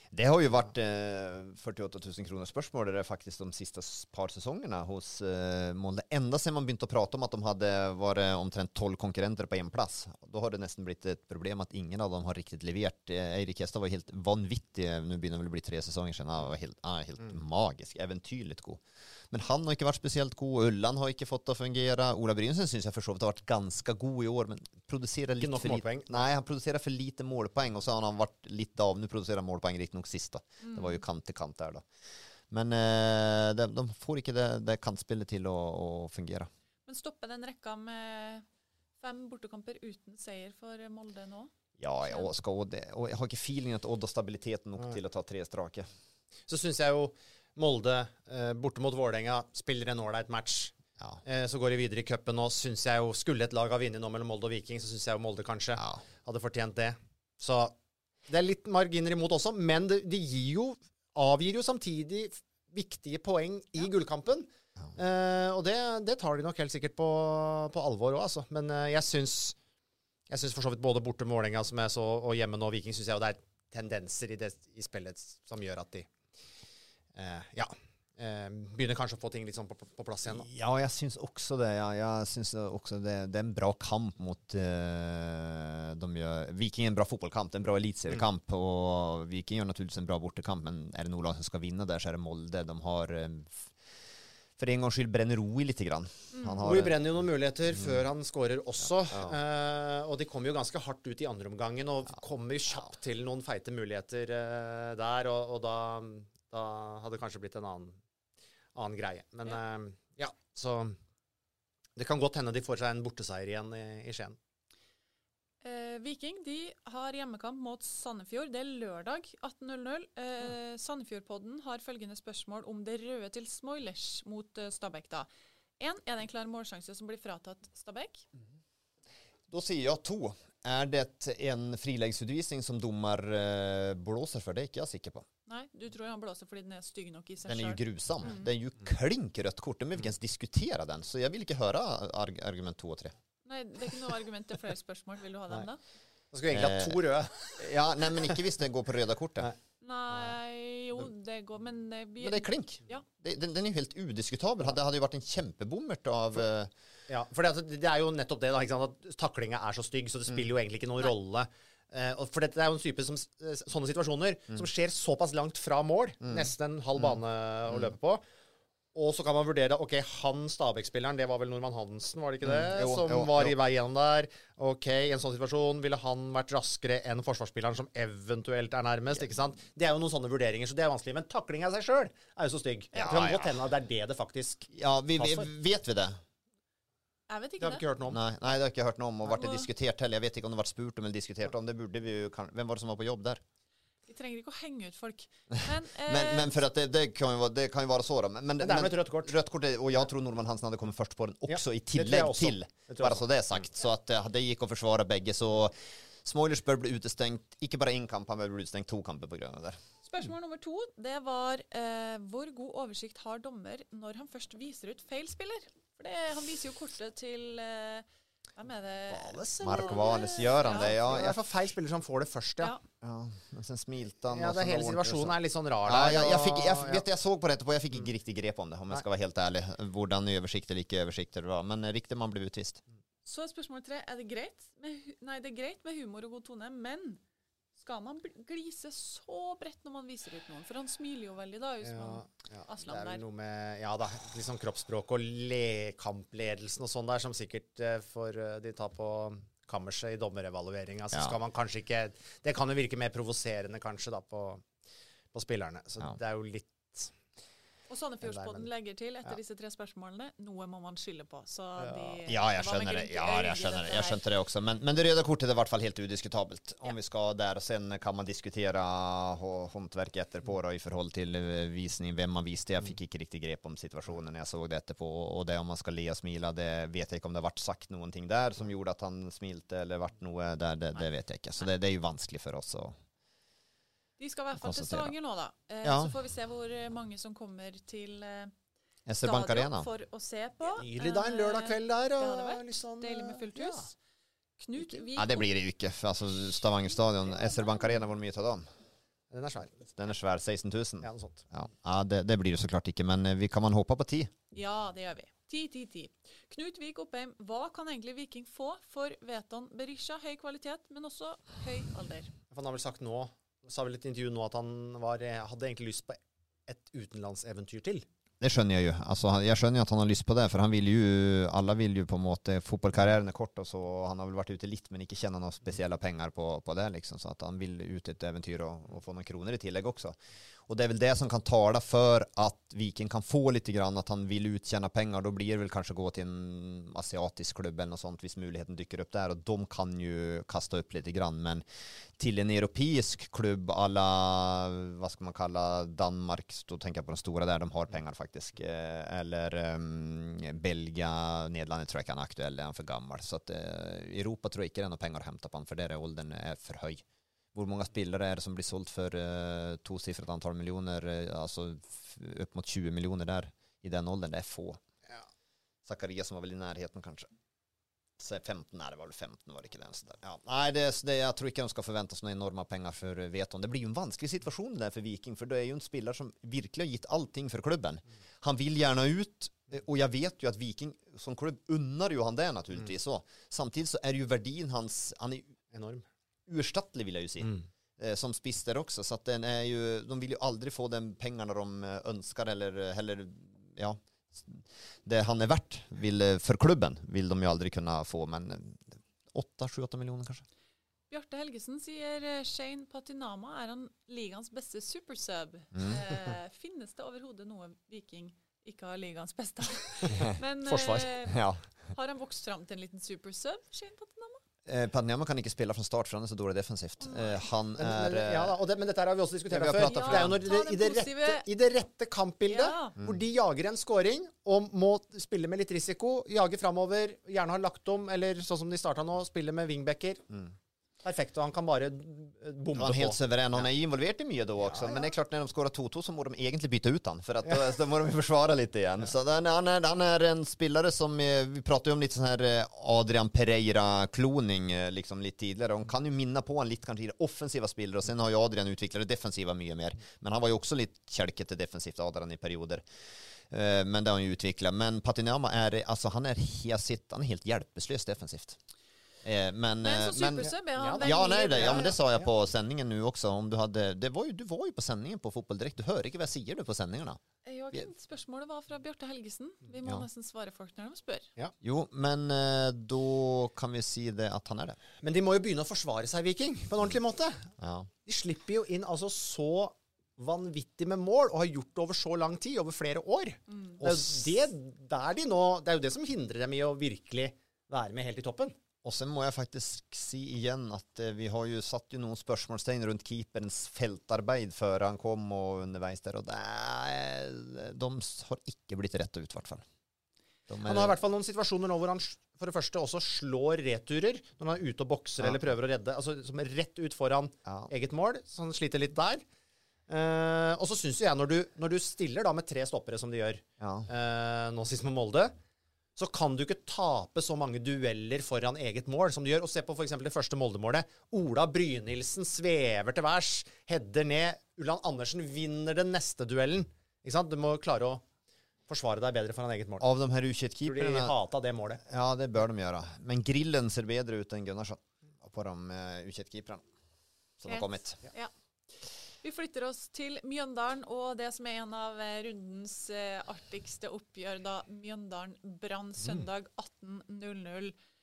Det har ju varit 48 000 kronor spørsmål det faktiskt de sista par säsongerna hos Molde. Ända sedan man började prata om att de hade varit omtrent 12 konkurrenter på en plats. Då har det nästan blivit ett problem att ingen av dem har riktigt levererat. Eirik Hestad var helt vanvittig. Nu börjar det väl bli 3 säsonger sedan. Han var helt magisk, eventyrligt god. Men han har inte varit speciellt god. Ullan har inte fått det att fungera. Ola Brynsen syns jag förstått har varit ganska god i år, men producerar lite för lite. Nej, han producerar för lite målpoäng och så har han varit lite av. Nu producerar målpoäng riktigt nog sista. Det var ju kant till kant där då. Men de får inte det kantspelet till att fungera. Men stoppar den räcka med 5 bortekamper utan seger för Molde nu? Ja, jag har inte feelingen att Odd har stabilitet nog till att ta 3 strake. Så syns jag ju Molde borte mot Vålerenga spiller en ålreit match. Ja. Så går de videre i cupen og syns jeg jo skulle et lag ha vunnet nå mellom Molde og Viking, så syns jeg jo Molde kanskje hadde fortjent det. Så det er litt marginer imot også, men de avgir jo samtidig viktige poeng i gullkampen. Og det tar de nok helt sikkert på alvor også, altså. Men jeg syns for så vidt både borte med Vålerenga som jeg så, og hjemme nå Viking, syns jeg jo det er tendenser i spillet som gjør at de begynner kanskje å få ting litt sånn på plass igjen da. Ja, jeg syns også det. Jeg syns også det er en bra kamp mot Viking er en bra fotbollkamp, det er en bra elitseriekamp, og Viking gjør naturligvis en bra bortekamp, men er det noe lag som skal vinne der, så er det Molde. De har for en gang skyld brenner Roi litt grann. Roi brenner jo noen muligheter før han skårer også, og de kommer jo ganske hardt ut i andre omgangen, og kommer jo kjapt til noen feite muligheter der, og da hadde det kanskje blitt en annen greie. Men så det kan godt hende de får seg en borteseier igjen i Skien. Viking, de har hjemmekamp mot Sandefjord. Det er lørdag 18.00. Sandefjordpodden har følgende spørsmål om det røde til Smoilers mot Stabæk da. 1. Er det en klar målsjanse som blir fratatt Stabæk? Då säger jag 2. Är det en friläggsutvisning som domar blåser för? Det är inte jag sikker på. Nej, du tror han blåser fordi den är stygg nog i sig Den är ju grusam. Den är ju klink rött kort. Men vi kan ens diskutera den. Så jag vill inte höra argument 2 och 3. Nej, det är inte något argument till fler spørsmål. Vill du ha dem då? Då ska vi egentligen ha 2 röda. Ja, nej, men inte visst det går på röda kortet. Nej, jo, det går, men men det är klink. Ja. Den är ju helt udiskutabel. Det hade ju varit en kjempebommert av Ja, for det er jo nettopp det da, ikke sant, at taklinga er så stygg, så det spiller jo egentlig ikke noen rolle. For det er jo en type sånne situasjoner som skjer såpass langt fra mål, nesten en halv bane å løpe på. Og så kan man vurdere, ok, han Stabæk-spilleren, det var vel Norman Hansen, var det ikke det? Som var i vei gjennom der. Ok, i en sånn situasjon ville han vært raskere enn forsvarsspilleren som eventuelt er nærmest, ikke sant? Det er jo noen sånne vurderinger, så det er vanskelig. Men taklinga i seg selv er jo så stygg. Det kan godt hende at det er det faktisk. Ja, vet vi det? Jeg vet ikke det. Har vi ikke hørt noe om. Nei, det har jeg ikke hørt noe om, og vært det diskutert heller. Jeg vet ikke om det har vært spurt om eller diskutert om. Det burde vi jo, hvem var det som var på jobb der? Vi trenger ikke å henge ut folk. Men för att det kan ju vara så då. Men det är med ett rött kort. Rött kort, och jag tror Norman Hansen hade kommit först på den också i tillägg till. Bara så det är sagt. Så att det gick att försvara bägge. Så Smoilers bør bli utestängt. Ikke bare en kamp, han bør bli utestängt 2 kamper på grunn av det. Spørsmål nummer 2, det var hvor god oversikt har dommer når han først viser ut feil spiller? For han viser jo kortet til hvem er det? Mark Wales gjør han det, ja. Det er i hvert fall feil spiller som får det først, ja. Men sen smilte han. Ja, det hele situasjonen er litt sånn rar der. Jeg så på det etterpå, jeg fikk ikke riktig grep om det, om jeg skal være helt ærlig. Hvordan oversikt eller ikke oversikt det var. Men riktig man ble utvist. Så spørsmål 3, er det greit? Nei, det er greit med humor og god tone, men skal man glise så bredt når man viser ut noen? For han smiler jo veldig da, Aslan der. Det er vel noe med, liksom kroppsspråk og kampledelsen og sånn der, som sikkert de tar på kammerset i dommerevalueringen. Så skal man kanskje ikke, det kan jo virke mer provoserende kanskje da på spillerne. Så det er jo litt. Og Sandefjordspodden legger til etter disse 3 spørsmålene, noe må man skylde på. Så jeg skjønner det. Jeg skjønte det også. Men det røde kortet er i hvert fall helt udiskutabelt. Om vi skal der, og sen kan man diskutere håndverket etterpå da, i forhold til visning, hvem man viste. Jeg fikk ikke riktig grep om situasjonen når jeg så det etterpå. Og det om man skal le og smile, det vet jeg ikke om det har vært sagt noen ting der som gjorde at han smilte, eller vært noe der, det vet jeg ikke. Så det er jo vanskelig for oss å De skal i hvert fall til Stavanger nå da. Så får vi se hvor mange som kommer til stadion for å se på. Nydelig da, en lørdag kveld der. Det hadde vært liksom, deilig med fullt hus. Knut, det blir det jo ikke. Altså, Stavanger stadion, SR Bank Arena, hvor mye tar de? Den er svær. Den er svær, 16 000. Ja, noe sånt. Ja, det blir det så klart ikke, men kan man håpe på 10? Ja, det gjør vi. 10. Knut Vik Oppheim, hva kan egentlig Viking få for Veton Berisha? Høy kvalitet, men også høy alder. Han har vel sagt nå, sa vel i et intervju nå at han hadde egentlig lyst på et utenlandseventyr til. Det skjønner jeg jo. Altså, jeg skjønner jo at han har lyst på det, for alle vil jo på en måte, fotballkarrieren er kort, og så han har vel vært ute litt, men ikke kjenner noen spesielle penger på det, liksom, så at han vil ut et eventyr og få noen kroner i tillegg også. Og det er vel det som kan tale for at Viking kan få litt grann, at han vil uttjene penger. Da blir det vel kanskje gå til en asiatisk klubb eller noe sånt, hvis muligheten dykker opp der, og de kan jo kaste opp litt grann, men til en europeisk klubb alla, vad ska man kalla Danmark, då tänker jag på den stora där de har pengar faktiskt, eller Belgia, Nederland tror jag kan aktuell, är han för gammal, så att Europa tror jag inte det är några pengar att hämta på han, för där är åldern är för hög. Hvor många spelare är det som blir sålt för tvåsiffrigt antal miljoner, alltså upp mot 20 miljoner där i den åldern, det är få. Ja. Zakaria som var väl i närheten kanske. Så 15, nej det var väl 15 var det inte den så där. Ja, nej jag tror inte de ska förvänta sig några enorma pengar för Veton. Det blir ju en vansklig situation där för Viking, för det är ju en spelare som verkligen har gett allting för klubben. Han vill gärna ut, och jag vet ju att Viking som klubb unnar ju han det naturligtvis så. Samtidigt så är ju värdin han är enorm. Urstattlig vill jag ju se. Som spister också, så att den är ju, de vill ju aldrig få den pengarna de önskar eller ja, det han är värt för klubben vill de ju aldrig kunna få, men 7-8 miljoner kanske. Bjarte Helgesen sier Shane Patinama er han ligans beste supersub. Finnes det overhodet noe Viking ikke har ligans beste? Men Forsvar. Ja. Har han vokst fram til en liten supersub, Shane Patinama? Patinama kan ikke spille fra start, for han er så dårlig defensivt. Han er... men dette har vi også diskutert før. Det er jo når i det rette kampbildet, hvor de jager en scoring, og må spille med litt risiko, jage fremover, gjerne ha lagt om, eller sånn som de startet nå, spille med wingbacker. Perfekt, og han kan bare bombe på. Han er helt suveren, han er involvert i mye da også, men det er klart når de skårer 2-2 så må de egentlig bytte ut han, for at da må de forsvare litt igjen. Så han er en spillere som, vi prater jo om litt sånn her Adrian Pereira-kloning liksom litt tidligere, og han kan jo minne på han litt kanskje i det offensiva spillere, og sen har jo Adrian utviklet det defensiva mye mer, men han var jo også litt kjelkete defensivt Adrian i perioder. Men det har han jo utviklet. Men Patinama han er helt hjelpeløs defensivt. Men så supersub er han men det sa jeg på sendingen nu också. Om du var ju på sendingen på Fotboll Direkt. Du hører ikke hva jeg sier du på sendingarna. Spørsmålet var fra Bjarte Helgesen. Vi må nesten svare folk når de spør. Ja. Jo, men da kan vi si det at han er det. Men de må jo begynne å forsvare seg, Viking, på en ordentlig måte. Ja. De slipper jo inn altså så vanvittig med mål, og har gjort det over så lang tid, over flere år. Det er jo det som hindrer dem i å virkelig være med helt i toppen. Og sen må jeg faktisk si igjen at vi har jo satt jo noen spørsmålstegn rundt keeperens feltarbeid før han kom og underveis der, og de har ikke blitt rett ut i hvert fall. Han har i hvert fall noen situasjoner nå hvor han for det første også slår returer når han er ute og bokser eller prøver å redde, altså som er rett ut foran eget mål, så han sliter litt der. Og så synes jeg når du stiller da med 3 stoppere som de gjør nå sist med Molde, så kan du ikke tape så mange dueller foran eget mål som du gjør. Og se på for eksempel det første Molde-målet. Ola Brynildsen svever til værs, header ned. Ulland Andersen vinner den neste duellen. Ikke sant? Du må klare å forsvare deg bedre foran eget mål. Av de her U21-keeperne... De hater det målet. Ja, det bør de gjøre. Men Grillen ser bedre ut enn Gunnarsson på de U21-keeperne som har kommet. Ja. Vi flytter oss til Mjøndalen, og det som er en av rundens artigste oppgjør, da Mjøndalen Brann søndag 18:00.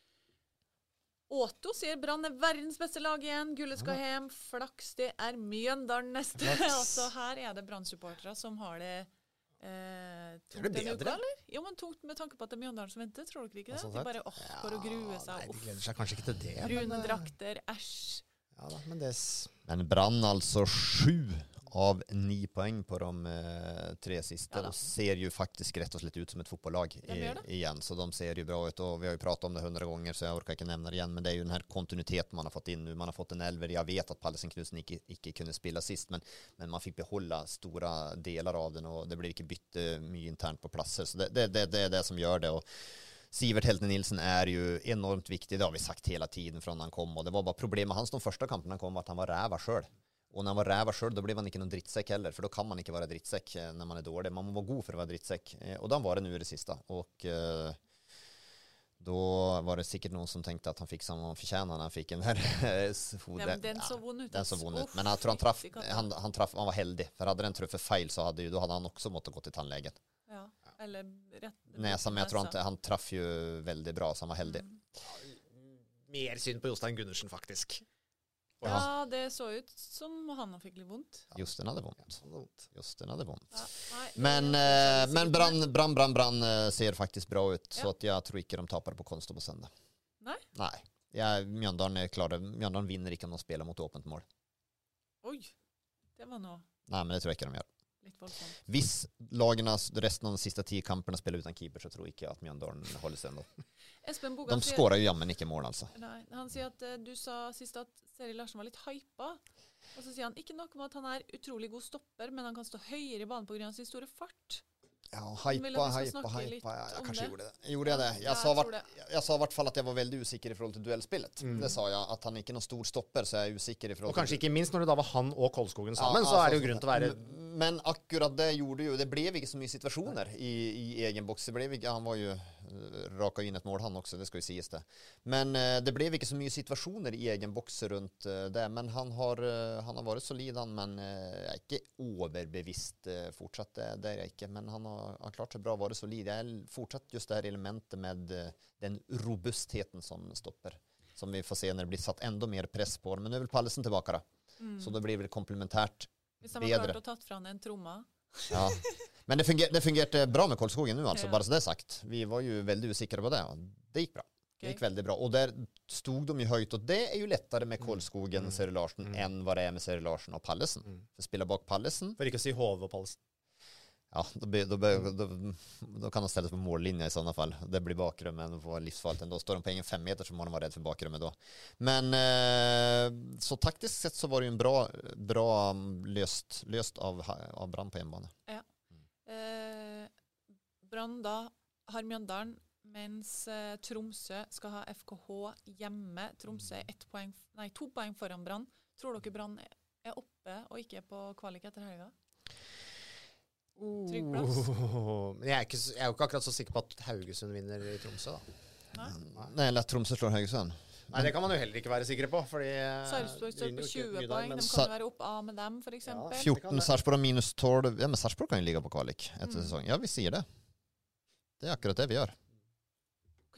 Otto sier Brann er verdens beste lag igjen, gullet skal hjem, flaks det er Mjøndalen neste. Altså her er det Brann-supportere som har det tungt denne uka, eller? Jo, men tungt med tanke på at det er Mjøndalen som venter, tror dere ikke det? De bare for å grue seg opp. De gleder seg kanskje ikke til det. Brune drakter, æsj. Ja da, men Brann altså 7 av 9 poäng på de 3 siste. De ser ju faktiskt rätt och slätt ut som ett fotbollslag igen. Så de ser ju bra ut, och vi har ju pratat om det 100 gånger så jag orkar inte nämna det igen. Men det är ju den här kontinuiteten man har fått in nu. Man har fått en elver. Jag vet att Pallesen Knudsen inte kunde spela sist, men man fick behålla stora delar av den, och det blir inte bytte mycket internt på platser. Så det är det som gör det. Och Sivert Helten Nilsen är ju enormt viktig, det har vi sagt hela tiden från han kom, och det var bara problem med hans de första kamperna han kom att han var räva själv. Og når han var ræva sjøl, da blir man ikke noen drittsekk heller, for da kan man ikke være drittsekk når man er dårlig. Man må være god for å være drittsekk, og da var det nu i det sista. Og da var det sikkert noen som tenkte at han fikk som han fortjente når han fikk en her hode. Den så vond ut. Den så vond ut. Men jeg tror han traff, han var heldig, for hadde den truffet feil, så hadde han også måttet gå til tannlegen. Ja, eller rett. Nesa, men jeg tror han traff jo veldig bra, så han var heldig. Mer synd på Jostein Gundersen, faktisk. Ja, det så ut som han fikk litt vondt. Jostein hadde vondt. Ja, men Brann ser faktisk bra ut, så at jeg tror ikke de taper på Konsto på søndag. Nei? Nei. Mjøndalen er klare. Mjøndalen vinner ikke om de spiller mot åpent mål. Oi, det var noe. Nei, men det tror jeg ikke de gjør. Litt voldsomt. Hvis lagene resten av de siste 10 kampene spiller uten keeper, så tror jeg ikke at Mjøndalen holder seg enda. De skårer jo jammen ikke mål, altså. Nei, han sier at du sa sist at Seri Larsen var litt hypa, og så sier han ikke nok med at han er utrolig god stopper, men han kan stå høyere i banen på grunn av sin store fart. Ja, hypa. Jeg kanskje gjorde det. Gjorde jeg det? Jeg sa i hvert fall at jeg var veldig usikker i forhold til duellspillet. Det sa jeg, at han ikke er noen stor stopper, så jeg er usikker i forhold til... Og kanskje ikke minst når det da var han og Kolskogen sammen, så er det jo grunn til å være... Men akkurat det gjorde jo, det ble ikke så mye situasjoner i egen boks. Han var jo raka inn et mål han også, det skal jo sies det. Men det ble ikke så mye situasjoner i egen boks rundt det, men han har vært solid, men jeg er ikke overbevisst fortsatt, det er jeg ikke, men han har klart seg bra, vært solid. Jeg er fortsatt just det her elementet med den robustheten som stopper, som vi får se når det blir satt enda mer press på, men nå er vel Pallesen tilbake da, så det blir vel komplementært. Hvis han har klart å tatt fra han en tromma. Ja, men det fungerte bra med Kolskogen nu, altså, bare så det er sagt. Vi var jo veldig usikre på det, og det gikk bra. Det gikk veldig bra. Og der stod de jo høyt, og det er jo lettere med Kolskogen, Seri Larsen, enn hva det er med Seri Larsen og Pallesen. For spiller bak Pallesen. For ikke å si Hove og Pallesen. Ja, då kan de ställas på mållinjen i sådana fall. Det blir bakrummen på livsfarligt. Då står de på egen 5 meter, så må de vara rädd för bakrummet då. Men så taktiskt sett så var det ju en bra löst av Brann på hjemmebane. Ja. Brann da har Mjøndalen, mens Tromsø skal ha FKH hjemme. Tromsø er 2 poeng foran Brann. Tror dere Brann er oppe og ikke er på kvalik etter helga? Trygg plass. Men jeg er jo ikke akkurat så sikker på at Haugesund vinner i Tromsø da. Nei, eller at Tromsø slår Haugesund. Nei, det kan man jo heller ikke være sikre på, fordi Sarpsborg står på 20 poeng, de kan jo være opp av med dem for eksempel. 14, Sarpsborg minus 12, ja, men Sarpsborg kan jo ligge på kvalik etter sesongen. Ja, vi sier det. Det er akkurat det vi gjør. Ok.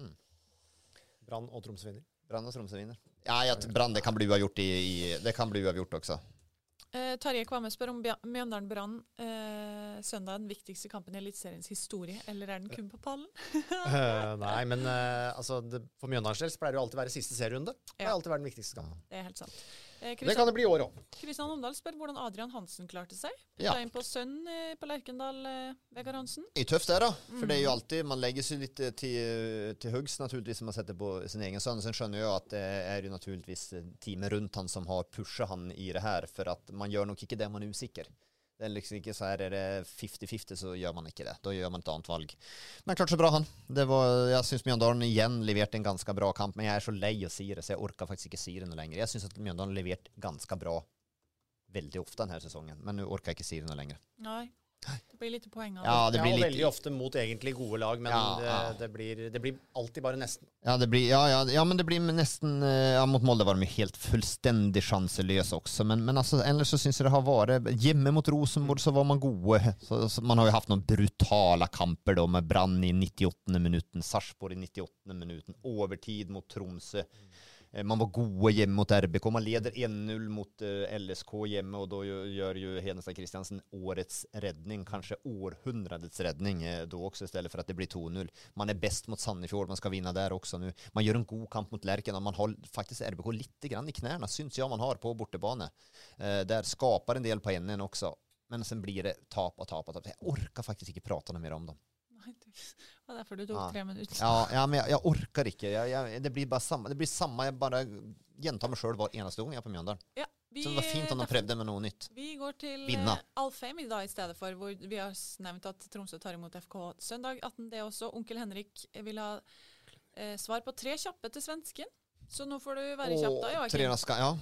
Brann og Tromsø vinner. Brann og Tromsø vinner. Ja, Brann, det kan bli uavgjort det kan bli uavgjort også. Tarjei Kvamme spør om Mjøndalen Brann søndag den viktigste kampen i Eliteseriens historie, eller er den kun på pallen? Nei, men altså, for Mjøndalens del så pleier det jo alltid være siste serierunde. Det har alltid vært den viktigste kampen. Det er helt sant. Det kan det bli i år også. Kristian Omdal spør hvordan Adrian Hansen klarte seg. Ja. Inn på sønn på Lerkendal, Vegard Hansen. Det er tøft det da, for det er jo alltid, man legger seg litt til huggs naturligvis, man setter på sin egen sønn. Sen skjønner jeg at det er jo naturligvis teamet rundt han som har pushet han i det her, for at man gjør nok ikke det man er usikker. Det er liksom ikke så her, er det 50-50 så gjør man ikke det. Da gjør man et annet valg. Men klart så bra han. Jeg synes Mjøndalen igjen leverte en ganske bra kamp, men jeg er så lei å si det, så jeg orker faktisk ikke si det noe lenger. Jeg synes at Mjøndalen leverte ganske bra veldig ofte denne sesongen, men nå orker jeg ikke si det noe lenger. Nei. Det blir litt poeng av det. Ja, det blir litt... veldig ofte mot egentlig gode lag, men det blir alltid bare nesten. Ja, men det blir nesten... mot Molde var de helt fullstendig chanseløse også, men altså, ellers så synes jeg det har vært... Hjemme mot Rosenborg så var man gode. Så man har jo haft noen brutala kamper då, med Brann i 98. minutten, Sarpsborg i 98. minutten, overtid mot Tromsø. Man var gode hjemme mot RBK. Man leder 1-0 mot LSK hjemme, og da gjør jo Hedenstad Kristiansen årets redning, kanskje århundradets redning då också, istället för att det blir 2-0. Man är bäst mot Sandefjord, man ska vinna där också nu. Man gör en god kamp mot Lerken, och man har faktiskt RBK lite grann i knäna, syns jag man har på bortebane. Där skapar en del på enden också, men sen blir det tap. Jag orkar faktiskt inte prata mer om dem. Det var derfor du tok 3 minutter. Ja, men jeg orker ikke. Det blir bare samme. Det blir samme. Jeg bare gjentar meg selv hver eneste gang jeg er på Mjøndalen. Ja, så det var fint om de prøvde med noe nytt. Vi går til Alfheim i dag i stedet for, hvor vi har nevnt at Tromsø tar imot FK søndag 18. Det også. Onkel Henrik vil ha svar på 3 kjappe til svensken. Så nå får du være kjapp da, Joakim. 3 raska, ja.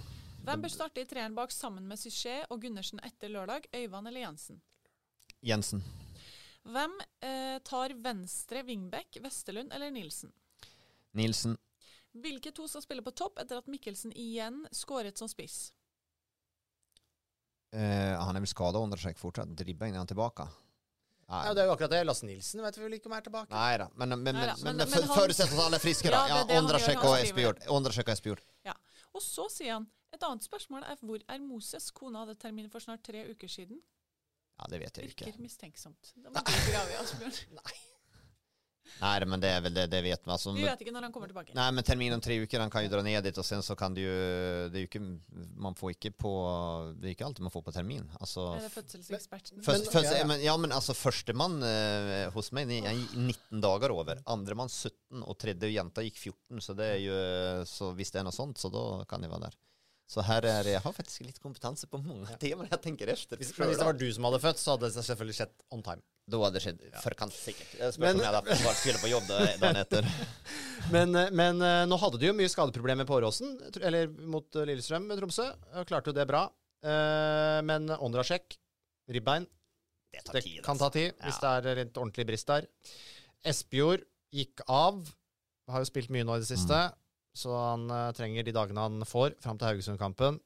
Hvem bør starte i treeren bak sammen med Suchet og Gundersen etter lørdag? Øyvand eller Jensen? Jensen. Hvem tar venstre wingback, Vesterlund eller Nilsen? Nilsen. Hvilke to skal spille på topp etter at Mikkelsen igjen skåret som spiss? Han vel skadet Ondrasek fortsatt. Dribba inn han tilbake. Ja, det jo akkurat det. Lasse Nilsen vet vi vel ikke om tilbake. Neida, men han, förutsatt at alle friske da. Ja, Ondrasek og Espejord. Ja, og så sier han, et annet spørsmål hvor Moses? Kona hadde termin for snart 3 uker siden. Ja, det vet jeg ikke. Virker mistenksomt. Da må du grave i Asbjørn. Nej, men det är väl det vet man. Alltså, vi vet inte när han kommer tillbaka. Nej, men termin om 3 veckor han kan ju dra ner dit och sen så kan det ju det är ju man får inte på det är inte alltid man får på termin. Alltså är det födselsexperten? Men alltså första man hos mig 19 dagar över, andra man 17 och tredje jenta gick 14 så det är ju så visst det är något sånt så då kan det vara där. Så här är jag har faktiskt lite kompetens på många teman jag tänker efter. Men hvis det var du som hade fött så hade det selvfølgelig skett on time. Då hade det skett förkant säkert. Jag spør om jag hade bara skulle på jobb dagen efter. Men nå hadde du jo mye skadeproblemer på Åråsen, eller mot Lillestrøm med Tromsø. Klarte jo det bra. Men Ondrasek, ribbein, det kan ta tid hvis det er litt ordentlig brist der. Espejord gikk av, har jo spilt mye nå i det siste, så han trenger de dagene han får frem til Haugesund-kampen.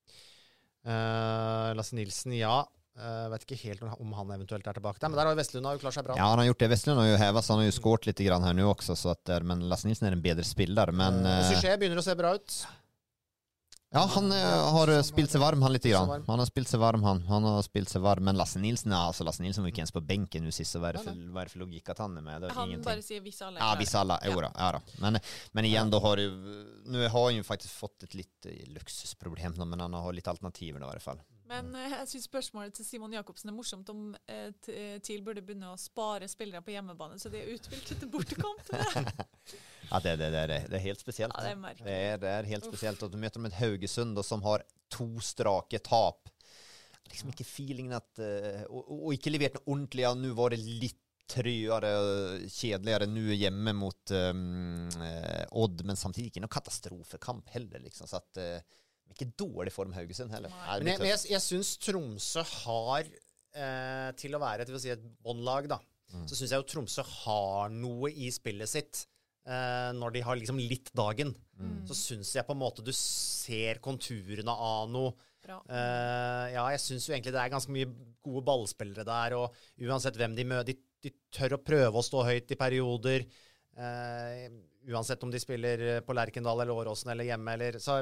Lasse Nilsen, ja. Vet ikke helt om han eventuelt er tilbake der, men der har jo Vestlund jo klart seg bra. Ja, han har gjort det. Vestlund har jo hevet, så han har jo skårt litt grann her nu också, så att men Lasse Nilsen är en bedre spiller, men Suchet begynner å se bra ut. Ja, han har spilt sig varm han lite grann. Han har spilt sig varm han har spilt sig varm, men Lasse Nilsen var ikke ens på bänken nu sist, så vad är det för logik att han är med? Det han ingenting. Bara säger vissa alla. Ja, vissa alla. Ja då. Men igen då har du nu har han ju faktiskt fått ett lite luxusproblem då, men han har lite alternativer då i alla fall. Men jeg synes spørsmålet til Simon Jakobsen morsomt om TIL burde begynne å spare spillere på hjemmebane, så det utspilt til bortekamp. Ja, det är helt speciellt. Ja, det är helt speciellt att du möter med ett Haugesund då, som har 2 strake tap. Liksom inte feelingen att och inte levererat något ordentligt. Nu var det lite tröare, kedligare nu hjemme mot Odd, men samtidigt inte någon katastrofkamp heller liksom, så att ikke dårlig form Haugesund heller. Men jeg synes Tromsø har til å være et båndlag da, så synes jeg jo Tromsø har noe i spillet sitt når de har liksom litt dagen. Så synes jeg på en måte du ser konturene av noe. Ja, jeg synes jo egentlig det er ganske mye gode ballspillere der, og uansett hvem de møter, de tør å prøve å stå høyt i perioder, uansett om de spiller på Lerkendal eller Åråsen eller hjemme, eller så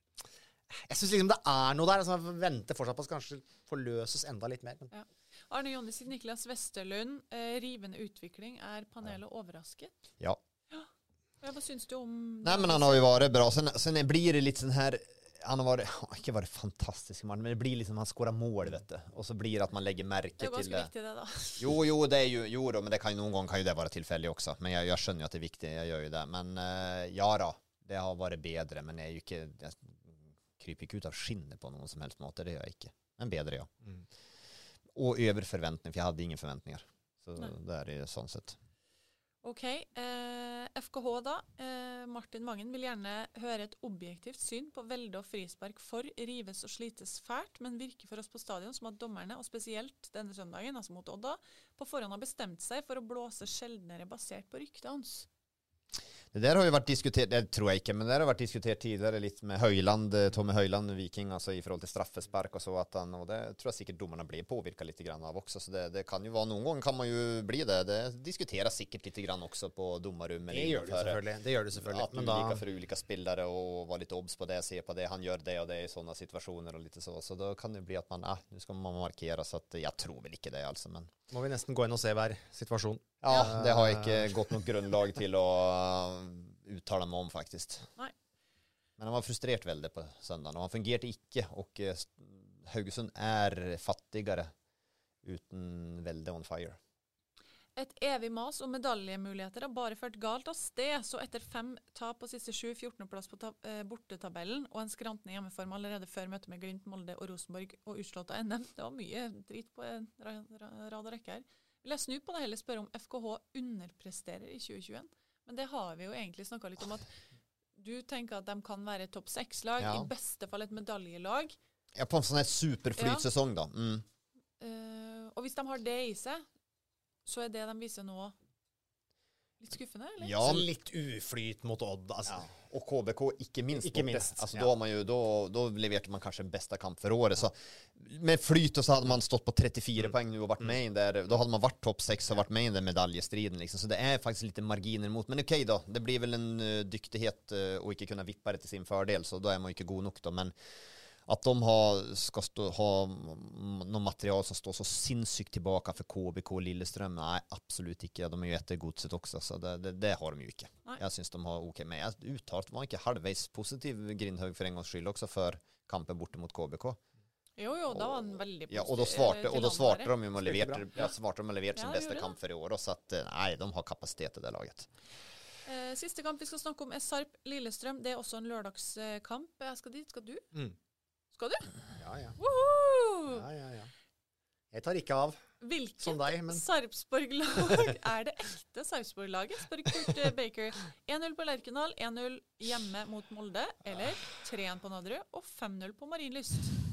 jeg synes liksom det er noe der, altså jeg venter fortsatt på at kanskje forløses enda litt mer. Ja. Arne Jonnes, Niklas Vesterlund, rivende utvikling, panelet overrasket? Ja. Hva synes du om... Nej, men han har ju varit bra. Sen blir det lite sån här, han har inte varit fantastisk, men det blir liksom han skårar mål, vet du. Och så blir det att man lägger märke till det. Det är ganska viktigt det då. Jo, det är ju, men det kan ju någon gång kan ju det vara tillfälligt också. Men jag skönner ju att det är viktigt, jag gör ju det. Men ja då, det har varit bedre, men jag är ju inte... kryper ikke ut av skinnet på noen som helst måte, det gjør jeg ikke. Men bedre, ja. Og over forventning, for jeg hadde ingen forventninger. Så det er det sånn sett. Ok, FKH da. Martin Mangen vil gjerne høre et objektivt syn på velde og frispark for rives og slites fælt, men virker for oss på stadion som at dommerne, og spesielt denne søndagen, altså mot Odda, på forhånd har bestemt seg for å blåse sjeldnere basert på ryktet hans. Det där har ju varit diskuterat, det tror jag inte, men det har varit diskuterat tidigare lite med Höjland, Tommy Höjland, Viking, alltså i förhåll till straffespark och så, att han, och det tror jag säkert domarna blir påvirkade lite grann av också, så det kan ju vara, någon gång kan man ju bli det diskuteras säkert lite grann också på domarrummet. Det gör det selvfølgelig. Att men olika för olika spillare och vara lite obs på det, se på det, han gör det och det i sådana situationer och lite så då kan det bli att man, nu ska man markera, så att jag tror väl inte det alltså, men... Må vi nesten gå inn og se hver situasjon. Ja, det har ikke gått noe grunnlag til å uttale meg om faktisk. Nei. Men han var frustrert veldig på søndagen, og han fungerte ikke, og Haugesund fattigere uten veldig on fire. Et evig mas om medaljemuligheter har bare ført galt av sted, så etter 5 tap på siste 14. plass på bortetabellen, og en skrantende hjemmeform allerede før møtet med Glimt, Molde og Rosenborg, og utslått av NM, det var mye drit på en rad og rekke her. Vil jeg snu på det heller spørre om FKH underpresterer i 2021? Men det har vi jo egentlig snakket litt om, at du tenker at de kan være topp 6-lag, Ja. i beste fall et medaljelag. Ja, på en sånn her superflytsesong da. Og hvis de har det i seg, så det de viser nå litt skuffende, eller? Ja, Så litt uflyt mot Odd, altså. och KBK ikke minst. Ikke minst, Alltså, ja. då, har man ju, då levererte man kanske bästa kamp för året. Så med flyt så hade man stått på 34 poäng nu och varit med in där. Då hade man varit topp 6 och varit med i den medaljestriden. Liksom. Så det är faktiskt lite marginer emot. Men okej då, det blir väl en dyktighet och inte kunna vippa det till sin fördel. Så då är man ju inte god nog då. Men att de ska ha någon material som står så sinnssykt tillbaka för KBK och Lillestrøm, nej, absolut inte. De är ju jättegodset också, så det har de ju inte. Nej. Jag syns de har okej, men jag uttalt var inte halvvägs positiv Grindhaug för en gångs skyld också för kampen borte mot KBK. Jo, da var han veldig Ja, positiv. och då svarte de ju med att levert sin Ja, bästa gjorde kamp för i år, och så att nej, de har kapacitet i det laget. Siste kamp vi skal snakke om Sarp Lillestrøm. Det også en lørdagskamp. Jeg skal dit. Skal du? Skal du? Ja. Woohoo! Ja. Jeg tar ikke av. Hvilket Som deg, men... Sarpsborg-lag det ekte Sarpsborg-laget? Spør Kurt Baker. 1-0 på Lerkendal, 1-0 hjemme mot Molde, eller 3-1 på Nadderud og 5-0 på Marienlyst.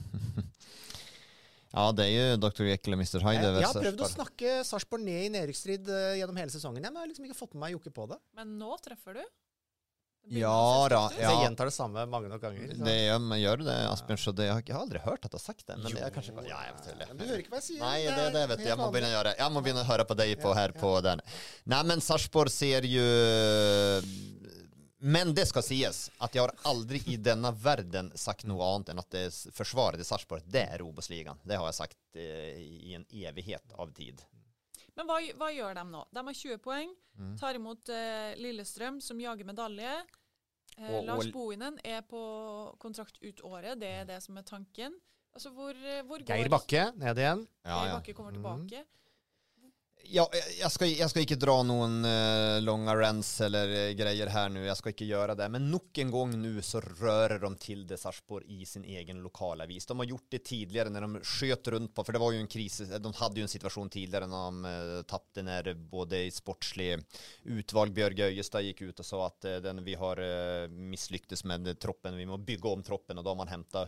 Ja, det är ju Dr. Jekyll och Mr. Hyde. Jeg har prøvd å snakke Sarpsborg ned i nedrykksstrid gjennom hele sesongen. Men jeg har liksom ikke fått med meg Jokke på det. Men nå treffer du. Ja da, Så jeg gjentar det samme mange nok ganger. Så. Man gör det, Asbjørn, så det, jag har aldrig hört att du har sagt det, men det är kanske... Ja, jag vet inte. Men du hører ikke hva jeg sier. Nej, det vet jag. Jag må börja göra det. Jag må börja höra på dig på här på den. Nej, men Sarpsborg ser ju... Men det ska sägas att jag har aldrig i denna världen sagt något annat än att det försvaret i Sarpsborg, det är Obosligan. Det har jag sagt i en evighet av tid. Men hva gjør de nå? De har 20 poeng, tar imot Lillestrøm, som jager medalje. Lars Bohinen på kontrakt ut året, det det som tanken. Altså, hvor går... Geir Bakke, ned igjen. Geir Bakke kommer tilbake. Ja, jag ska inte dra någon långa rants eller grejer här nu. Jag ska inte göra det. Men nog en gång nu så rör de till det Sarpsborg i sin egen lokala vis. De har gjort det tidigare när de sköt runt på, för det var ju en kris. De hade ju en situation tidigare när de tappade när både i sportslig utvalg Björge Øyestad gick ut och sa att vi har misslyckats med troppen. Vi måste bygga om troppen, och då har man hämtat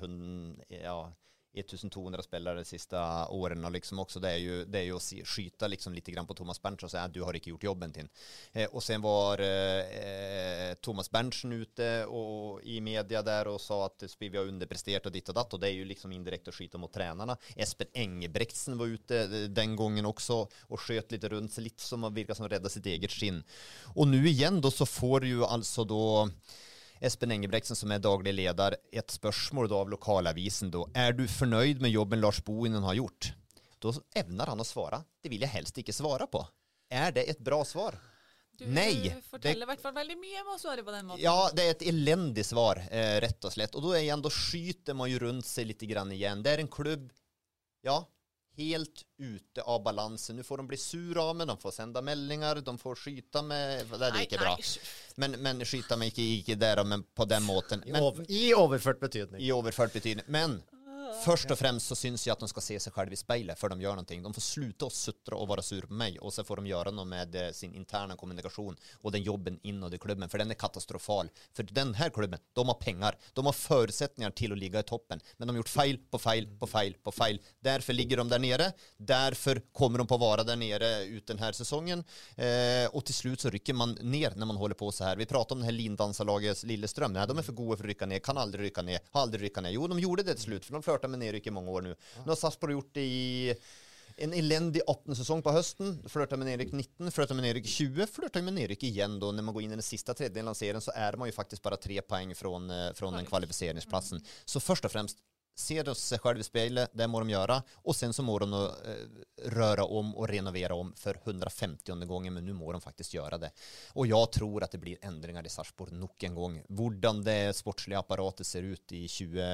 1200 spelare de sista åren, och liksom också det är ju att skjuta liksom lite grann på Thomas Berntsen och säga att du har inte gjort jobben till. Och sen var Thomas Berntsen ute och i media där och sa att vi har underpresterat och ditt och datt, och det är ju liksom indirekt att skjuta mot tränarna. Espen Engebrektsen var ute den gången också och sköt lite runt sig, lite som att virka som rädda sitt eget skinn. Och nu igen då så får ju alltså då Espen Engebrektsen, som är daglig ledare, ett spörsmål då av lokalavisen då. Är du förnöjd med jobben Lars Bohinen har gjort? Då ämnar han att svara. Det vill jag helst inte svara på. Är det ett bra svar? Nej. Du forteller i hvert fall veldig mye om å svare på den måten. Ja, det är ett eländigt svar, rätt och slätt. Och då är igen, då skjuter man ju runt sig lite grann igen. Det är en klubb, ja, helt ute av balansen. Nu får de bli sura av mig, de får sända meldingar, de får skjuta med, det är inte bra. Men skjuta med inte där, men på den måten. I overført betydning. I overført betydning. Men först och främst så syns jag att de ska se sig själva i spejlet för de gör någonting. De får sluta och suttra och vara sur på mig, och så får de göra något med sin interna kommunikation och den jobben inåt i klubben, för den är katastrofal. För den här klubben, de har pengar, de har förutsättningar till att ligga i toppen, men de har gjort fejl på fejl. Därför ligger de där nere, därför kommer de på att vara där nere ut den här säsongen, och till slut så rycker man ner när man håller på så här. Vi pratar om det här lindansarlaget Lillestrøm. Nej, de är för goda för att rycka ner, kan aldrig rycka ner, har aldrig rycka ner. Jo, de gjorde det till slut, för de flörtar med nedryck i många år nu. Nu har Sarpsborg gjort det i en eländig 18 säsong på hösten. Flörtar med nedryck 19, flörtar med nedryck 20, flörtar med nedryck igen då. När man går in i den sista tredjedelen av serien så är man ju faktiskt bara 3 poäng från den kvalificeringsplatsen. Så först och främst, ser de sig själva i spelet, det må de göra, och sen så må de röra om och renovera om för 150:e gången, men nu må de faktiskt göra det. Och jag tror att det blir ändringar i Sarpsborg nog en gång. Hvordan det sportsliga apparatet ser ut i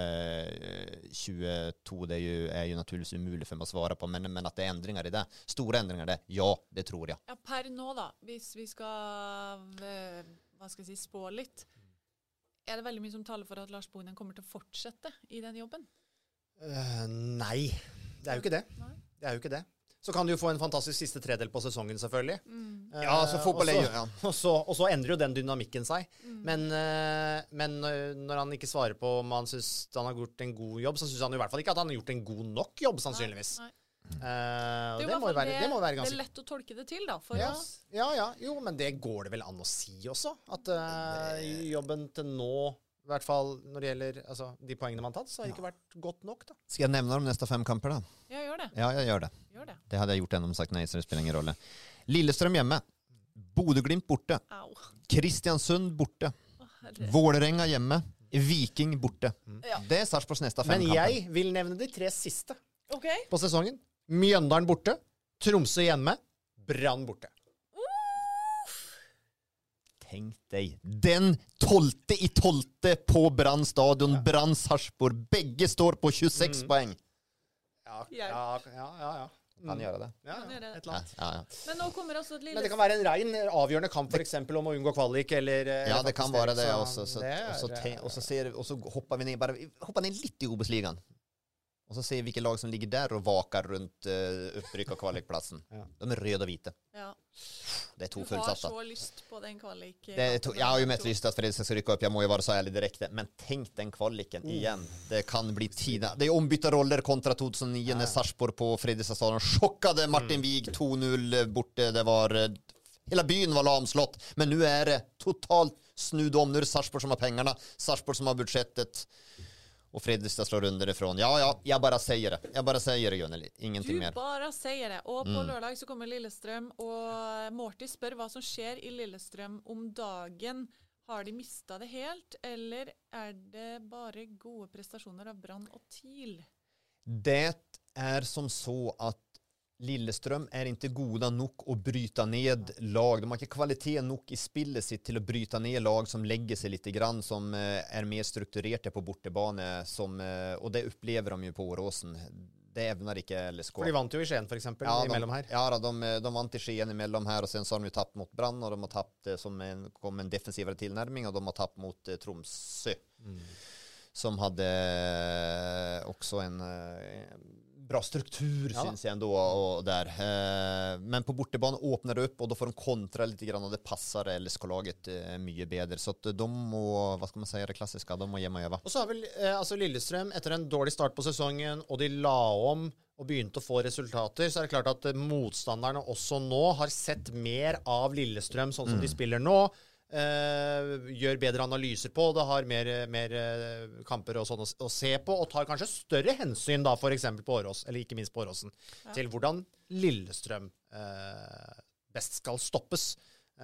2022, det är ju naturligtvis umuligt för mig att svara på, men att det är ändringar i det, stora ändringar det, ja, det tror jag. Ja, per nå da, hvis vi skal, hva skal jeg si, spå litt, det veldig mye som taler for at Lars Bohinen kommer til å fortsette i den jobben? Nei, det er jo ikke det. Det er jo ikke det. så kan du jo få en fantastisk siste tredel på sesongen, selvfølgelig. Ja, så fotball er jo... Ja. Og så endrer jo den dynamikken seg. Men når han ikke svarer på om han synes han har gjort en god jobb, så synes han i hvert fall ikke at han har gjort en god nok jobb, sannsynligvis. Nei. Det må være ganske... Det er lett å tolke det til, da, for oss. Ja, jo, men det går det vel an å si også. At jobben til nå, i hvert fall når det gjelder de poengene man har tatt, så har det ikke vært godt nok, da. Ska jag nämna de nästa 5 kamper då? Ja, gjør det. Ja, jag gör det. Gjør det. Det hade jag gjort ändå om sagt nej, så det spelar ingen roll. Lillestrøm hjemme. Bodø/Glimt borte. Au. Kristiansund borte. Vålerenga hjemme. Viking borte. Det er Sarpsborgs neste 5 kamper. Men jeg vil nevne de 3 siste Okay. på sesongen. Mjøndalen borte, Tromsø hjemme, Brann borte. Tenk deg, den 12.12. på Brann stadion, Brann Sarpsborg, begge står på 26 poeng. Ja. Kan gjøre det. Ja, Kan gjøre det. et eller annet. Ja. Men nå kommer altså et lille... Men det kan være en rein avgjørende kamp, for eksempel om å unngå kvalik, eller... Ja, det kan være det også. Så Og så hopper vi ned litt i Obos-ligaen. Og så ser vi hvilke lag som ligger der og vaker rundt opprykk og kvalikplassen. De er røde og hvite. Ja. Det er 2 Du har fullsatte. så lyst på den kvalik. Jeg har jo mest lyst til at Fredrikstad skal rykke opp. Jeg må jo være så ærlig direkte. Men tenk den kvaliken igjen. Det kan bli tid. Det er ombytta roller kontra 2009 når Sarpsborg på Fredrikstad stadion sjokkade Martin Wiig 2-0 borte. Det var... Hela byen var lamslått. Men nu är det totalt snudd om. Nu är det Sarpsborg som har pengarna. Sarpsborg som har budgettet. Og Fredrikstad slår underifrån. Ja, jeg bare sier det. Gunneli. Ingenting mer. Du bare sier det. Og på lørdag så kommer Lillestrøm, og Morty spør hva som skjer i Lillestrøm om dagen. Har de mistet det helt, eller er det bare gode prestasjoner av Brann og TIL? Det er som så at Lillestrøm er ikke gode nok å bryta ned lag. De har ikke kvalitet nok i spillet sitt til å bryta ned lag som legger seg litt grann, som er mer strukturerte på bortebane, og det opplever de jo på Åråsen. Det evner ikke LSK. For de vant jo i Skien, for eksempel, imellom her. Ja, de vant i Skien imellom her, og sen så har de jo tapt mot Brann, og de har tapt kom en defensivere tilnærming, og de har tapt mot Tromsø, som hadde også en... bra struktur, synes jeg ändå, og der. Men på bortebane åpner det opp, og da får de kontra litt grann, og det passer LSK-laget mye bedre. Så at de må, hva skal man si, det klassiske, de må hjemme og øve. Og så har vel Lillestrøm, etter en dårlig start på sesongen, og de la om og begynte å få resultater, så er det klart at motstanderne også nå har sett mer av Lillestrøm, sånn som de spiller nå, gjør bedre analyser på, det har mer kamper og sånn å se på, og tar kanskje større hensyn da, for eksempel på Årås, eller ikke minst på Åråsen, til hvordan Lillestrøm best skal stoppes.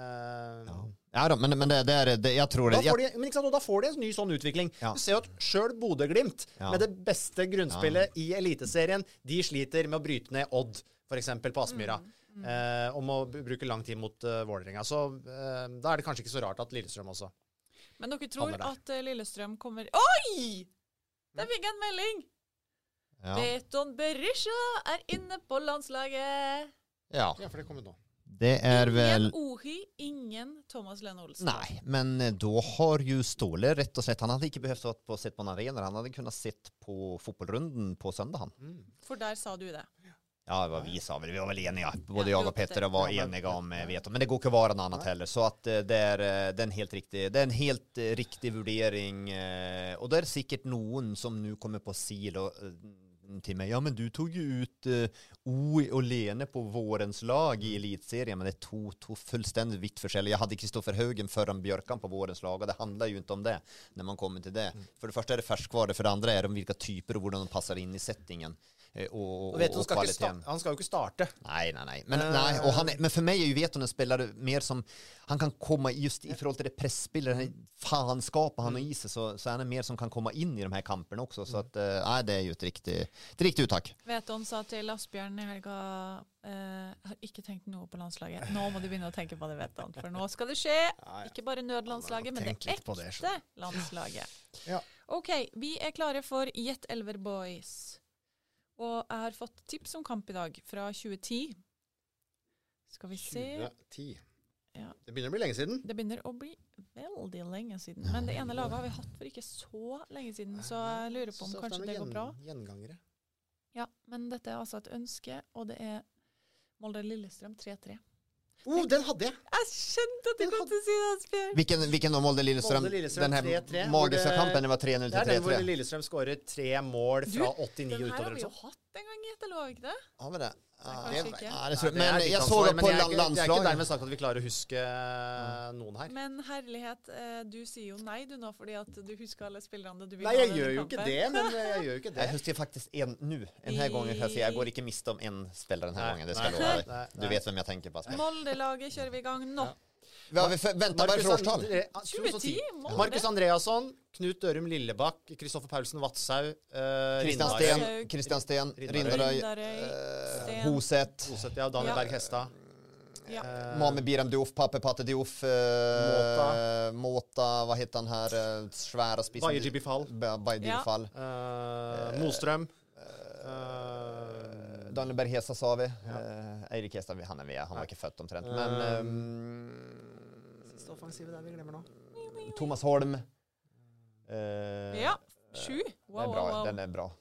Ja, men det er det, jeg tror det. Men ikke sant, og da får de en ny sånn utvikling. Du ser jo at selv Bodø/Glimt, med det beste grunnspillet i Eliteserien, de sliter med å bryte ned Odd, for eksempel på Aspmyra. Og må bruke lang tid mot Vålerenga. Så da er det kanskje ikke så rart at Lillestrøm også. Men dere tror at Lillestrøm kommer... Oi! Der fikk jeg en melding! Beton Berisha er inne på landslaget. Ja, for det kommer nå. Det er vel... Ingen Ohi, ingen Thomas Lene Olsen. Nei, men da har jo Ståle rett og slett, han hadde ikke behøvd å sett på en arena, han hadde kunnet sett på fotballrunden på søndag. For der sa du det. Ja, vi var väl eniga. Både jag och Petter var eniga om veto. Men det går ikke å være noe annet heller. Så at det er en helt riktig vurdering. Og det er sikkert noen som nu kommer på sil til meg. Ja, men du tog jo ut Oi og Lene på vårens lag i elitserien. Men det er to fullstendig vitt forskjellige. Jeg hadde Kristoffer Haugen foran Bjørkan på vårens lag. Og det handler jo ikke om det når man kommer til det. For det første er det ferskvare. For det andre er det om hvilke typer og hvordan de passer inn i settingen. Og kvaliteten. Han skal jo ikke starte. Nei. Men for meg er jo Vetonen spiller mer som han kan komme just i forhold til det pressspillet, faenskapet han har i seg, så er han mer som kan komme inn i de her kampene også. Så at, det er jo et riktig uttak. Veton sa til Asbjørn i helga, jeg har ikke tenkt noe på landslaget. Nå må du begynne å tenke på det, Veton. For nå skal det skje. Ikke bare nødlandslaget, men det ekte landslaget. Ja. Ok, vi er klare for Jet Elver Boys. Og jeg har fått tips om kamp i dag fra 2010. Skal vi se. 2010. Ja. Det begynner å bli lenge siden. Det begynner å bli veldig lenge siden. Men det ene laget har vi hatt for ikke så lenge siden, så jeg lurer på om kanskje det går bra. Gjengangere. Ja, men dette er altså et ønske, og det er Molde-Lillestrøm 3-3. Den hadde jeg! Jeg skjønte at du kom til å si det, Asbjørn. Vilken då? Molde-Lillestrøm? Molde-Lillestrøm Den här 3-3, magiska hvor det- kampen, det var 3-0 Det till den hvor 3-3. Lillestrøm skårer 3 mål fra 89 Den her utover. har vi jo eller sånn. hatt en gang i et, eller var vi ikke det? Ja, men det. kanske inte. Ja, det tror Nei, jag. det er Men ditt jag ansvar, såg men på det er ikke landslaget. dermed sagt at vi klarer å huske noen her. Men herlighet, du sier jo nei du nå, fordi at du husker alle spillerne du vil Nei, ha jeg i gjør denne jo ikke kampen. det, men jeg gjør jo ikke det. Jag huskar faktiskt en här gången kan jag säga. Jag går inte miste om en spelare den här gången, det ska jag lova dig. nej, Du vet vem jag tänker på. Molde-laget kjører vi i gang nå. Vad har vi väntat bara för årtal? 2010, Molde. Markus Andreasson, Knut Dørum Lillebakk, Kristoffer Paulsen Vatsau, Christian Sten, Rindarøy, Sten. Hoset, ja, Daniel Ja. Berg Hestad. Ja. Mame Biram Diouf, Patte Diouf, Måta, vad heter han här, svära spissen? Baye Djibifal. Baye Djibifal. Mostrøm. Daniel Berg Hesa sa vi. Eirik Hestad, han var ikke født omtrent. Men Siste offensive der vi glemmer nå. Thomas Holm. Ja, 7. Wow. Den er bra.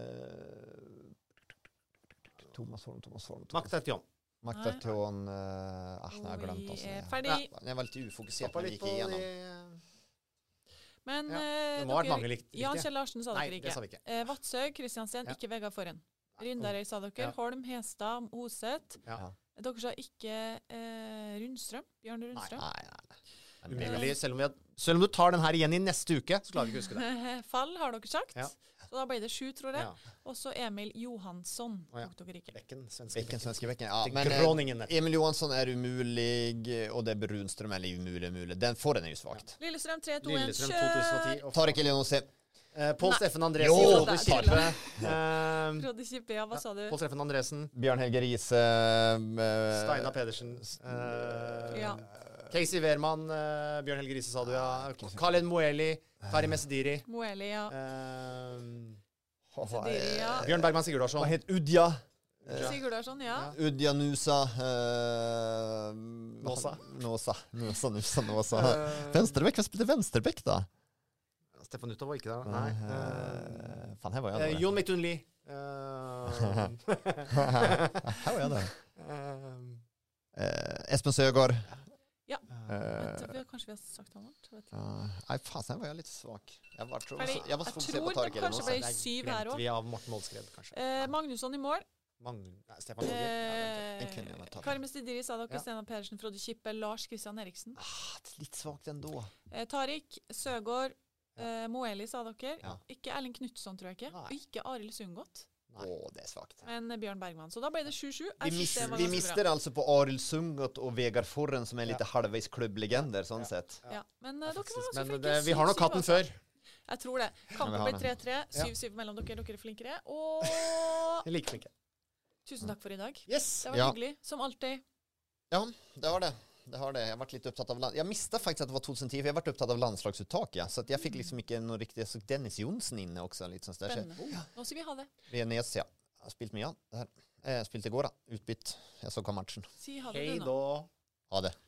Thomas Holm. Maktertjon. Maktertjon. Nå har jeg glemt altså. Vi er ferdig. Jeg var litt ufokusert Stoppa når vi litt gikk på igjennom. Men det må ha vært mange riktige. Jan Kjell Larsen sa Nei, dere det sa vi ikke. ikke. Vatsøy, Kristiansen, ikke Vegard Forhen. Ryndarøy sa dere. Ja. Holm, Hestad, Hoset. Ja. Dere sa ikke Rundstrøm. Bjørn Rundstrøm. Nei. Umulig, selv om du tar den her igjen i neste uke, så klarer vi ikke å huske det. Fall har dere sagt. Ja. Så da ble det 7, tror jeg. Ja. Og så Emil Johansson tok dere ikke. Bekken, svenske bekken. Ja, Det men groningen der. Emil Johansson er umulig, og det er Runstrøm eller umulig. Den forren er jo svagt. Lillestrøm 3-2-1, Lillestrøm kjør! 2010. Tarek Elionossi. Pål Steffen Andresen. Jo, Frode Kippe. Frode Kippe, ja, hva sa du? Pål Steffen Andresen. Bjørn Helge Riise. Steinar Pedersen. Ja. Casey Wehrmann. Bjørn Helge Riise, sa du, ja. Khaled Moeli. Kari Messediri. Moeli, ja. Hva Bjørn Bergman Sigurdarsson. het Udja? Sigurdarsson, ja. Udja Nusa. Nåsa. Nåsa. Venstrebekk, hva spilte venstrebekk da? Stefan Utta var ikke der. Nei. Fan, her var jeg der. Jon Midtun Lie. Her var jeg der. Espen Søgaard. Ja. Kanskje vi har sagt han vårt? Nei, faen, her var jeg litt svak. Jeg var så Jeg fokusert på tror Tarek det kanskje ble Elionossi. 7 her Glemte vi også. av Morten Målskred, kanskje. Magnusson i mål. Stefan Loge. Den kunne jeg ta. Kari Messediri sa dere. Ja. Steinar Pedersen, Frode Kippe, Lars Kristian Eriksen. Litt svagt ändå. Tarik, Søgaard, Moeli sa dere. Ja. Ikke Erling Knutson, tror jeg ikke. Nei. Og ikke Arild Sundgodt. Det er svagt. Men Bjørn Bergman. Så da ble det 7-7. Vi mister altså på Arild Sundgodt og Vegard Forren, som er litt halvveis klubblegender, sånn sett. Ja. Men dere var ganske Men flinke. vi har nok 7-7, hatt den altså. før. Jeg tror det. Kampen ble 3-3. 7-7 mellom dere. Dere er flinkere. Og Jeg liker flinke. tusen takk for i dag. Yes! Det var hyggelig, som alltid. Ja, det har det. Jeg har vært litt opptatt av Jeg mistet faktisk at det var 2010, for jeg har vært opptatt av landslagsuttak, ja. Så at jeg fikk liksom ikke noe riktig. Så Dennis Jonsen inne også, litt sånn der. Spennende. Nå skal vi ha det. Renes, ja. Jeg har spilt mye, det her. Jeg spilte i går, da. Utbytt. Jeg så hva matchen. Si ha det, Hei du nå. da. Ha det.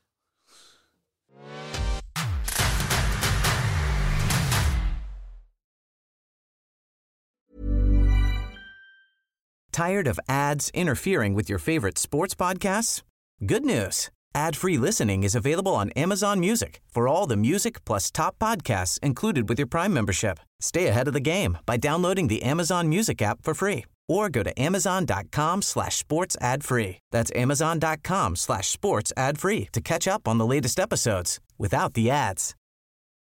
Tired of ads interfering with your favorite sports podcasts? Good news. Ad-free listening is available on Amazon Music for all the music plus top podcasts included with your Prime membership. Stay ahead of the game by downloading the Amazon Music app for free or go to amazon.com/sports ad free. That's amazon.com/sports ad free to catch up on the latest episodes without the ads.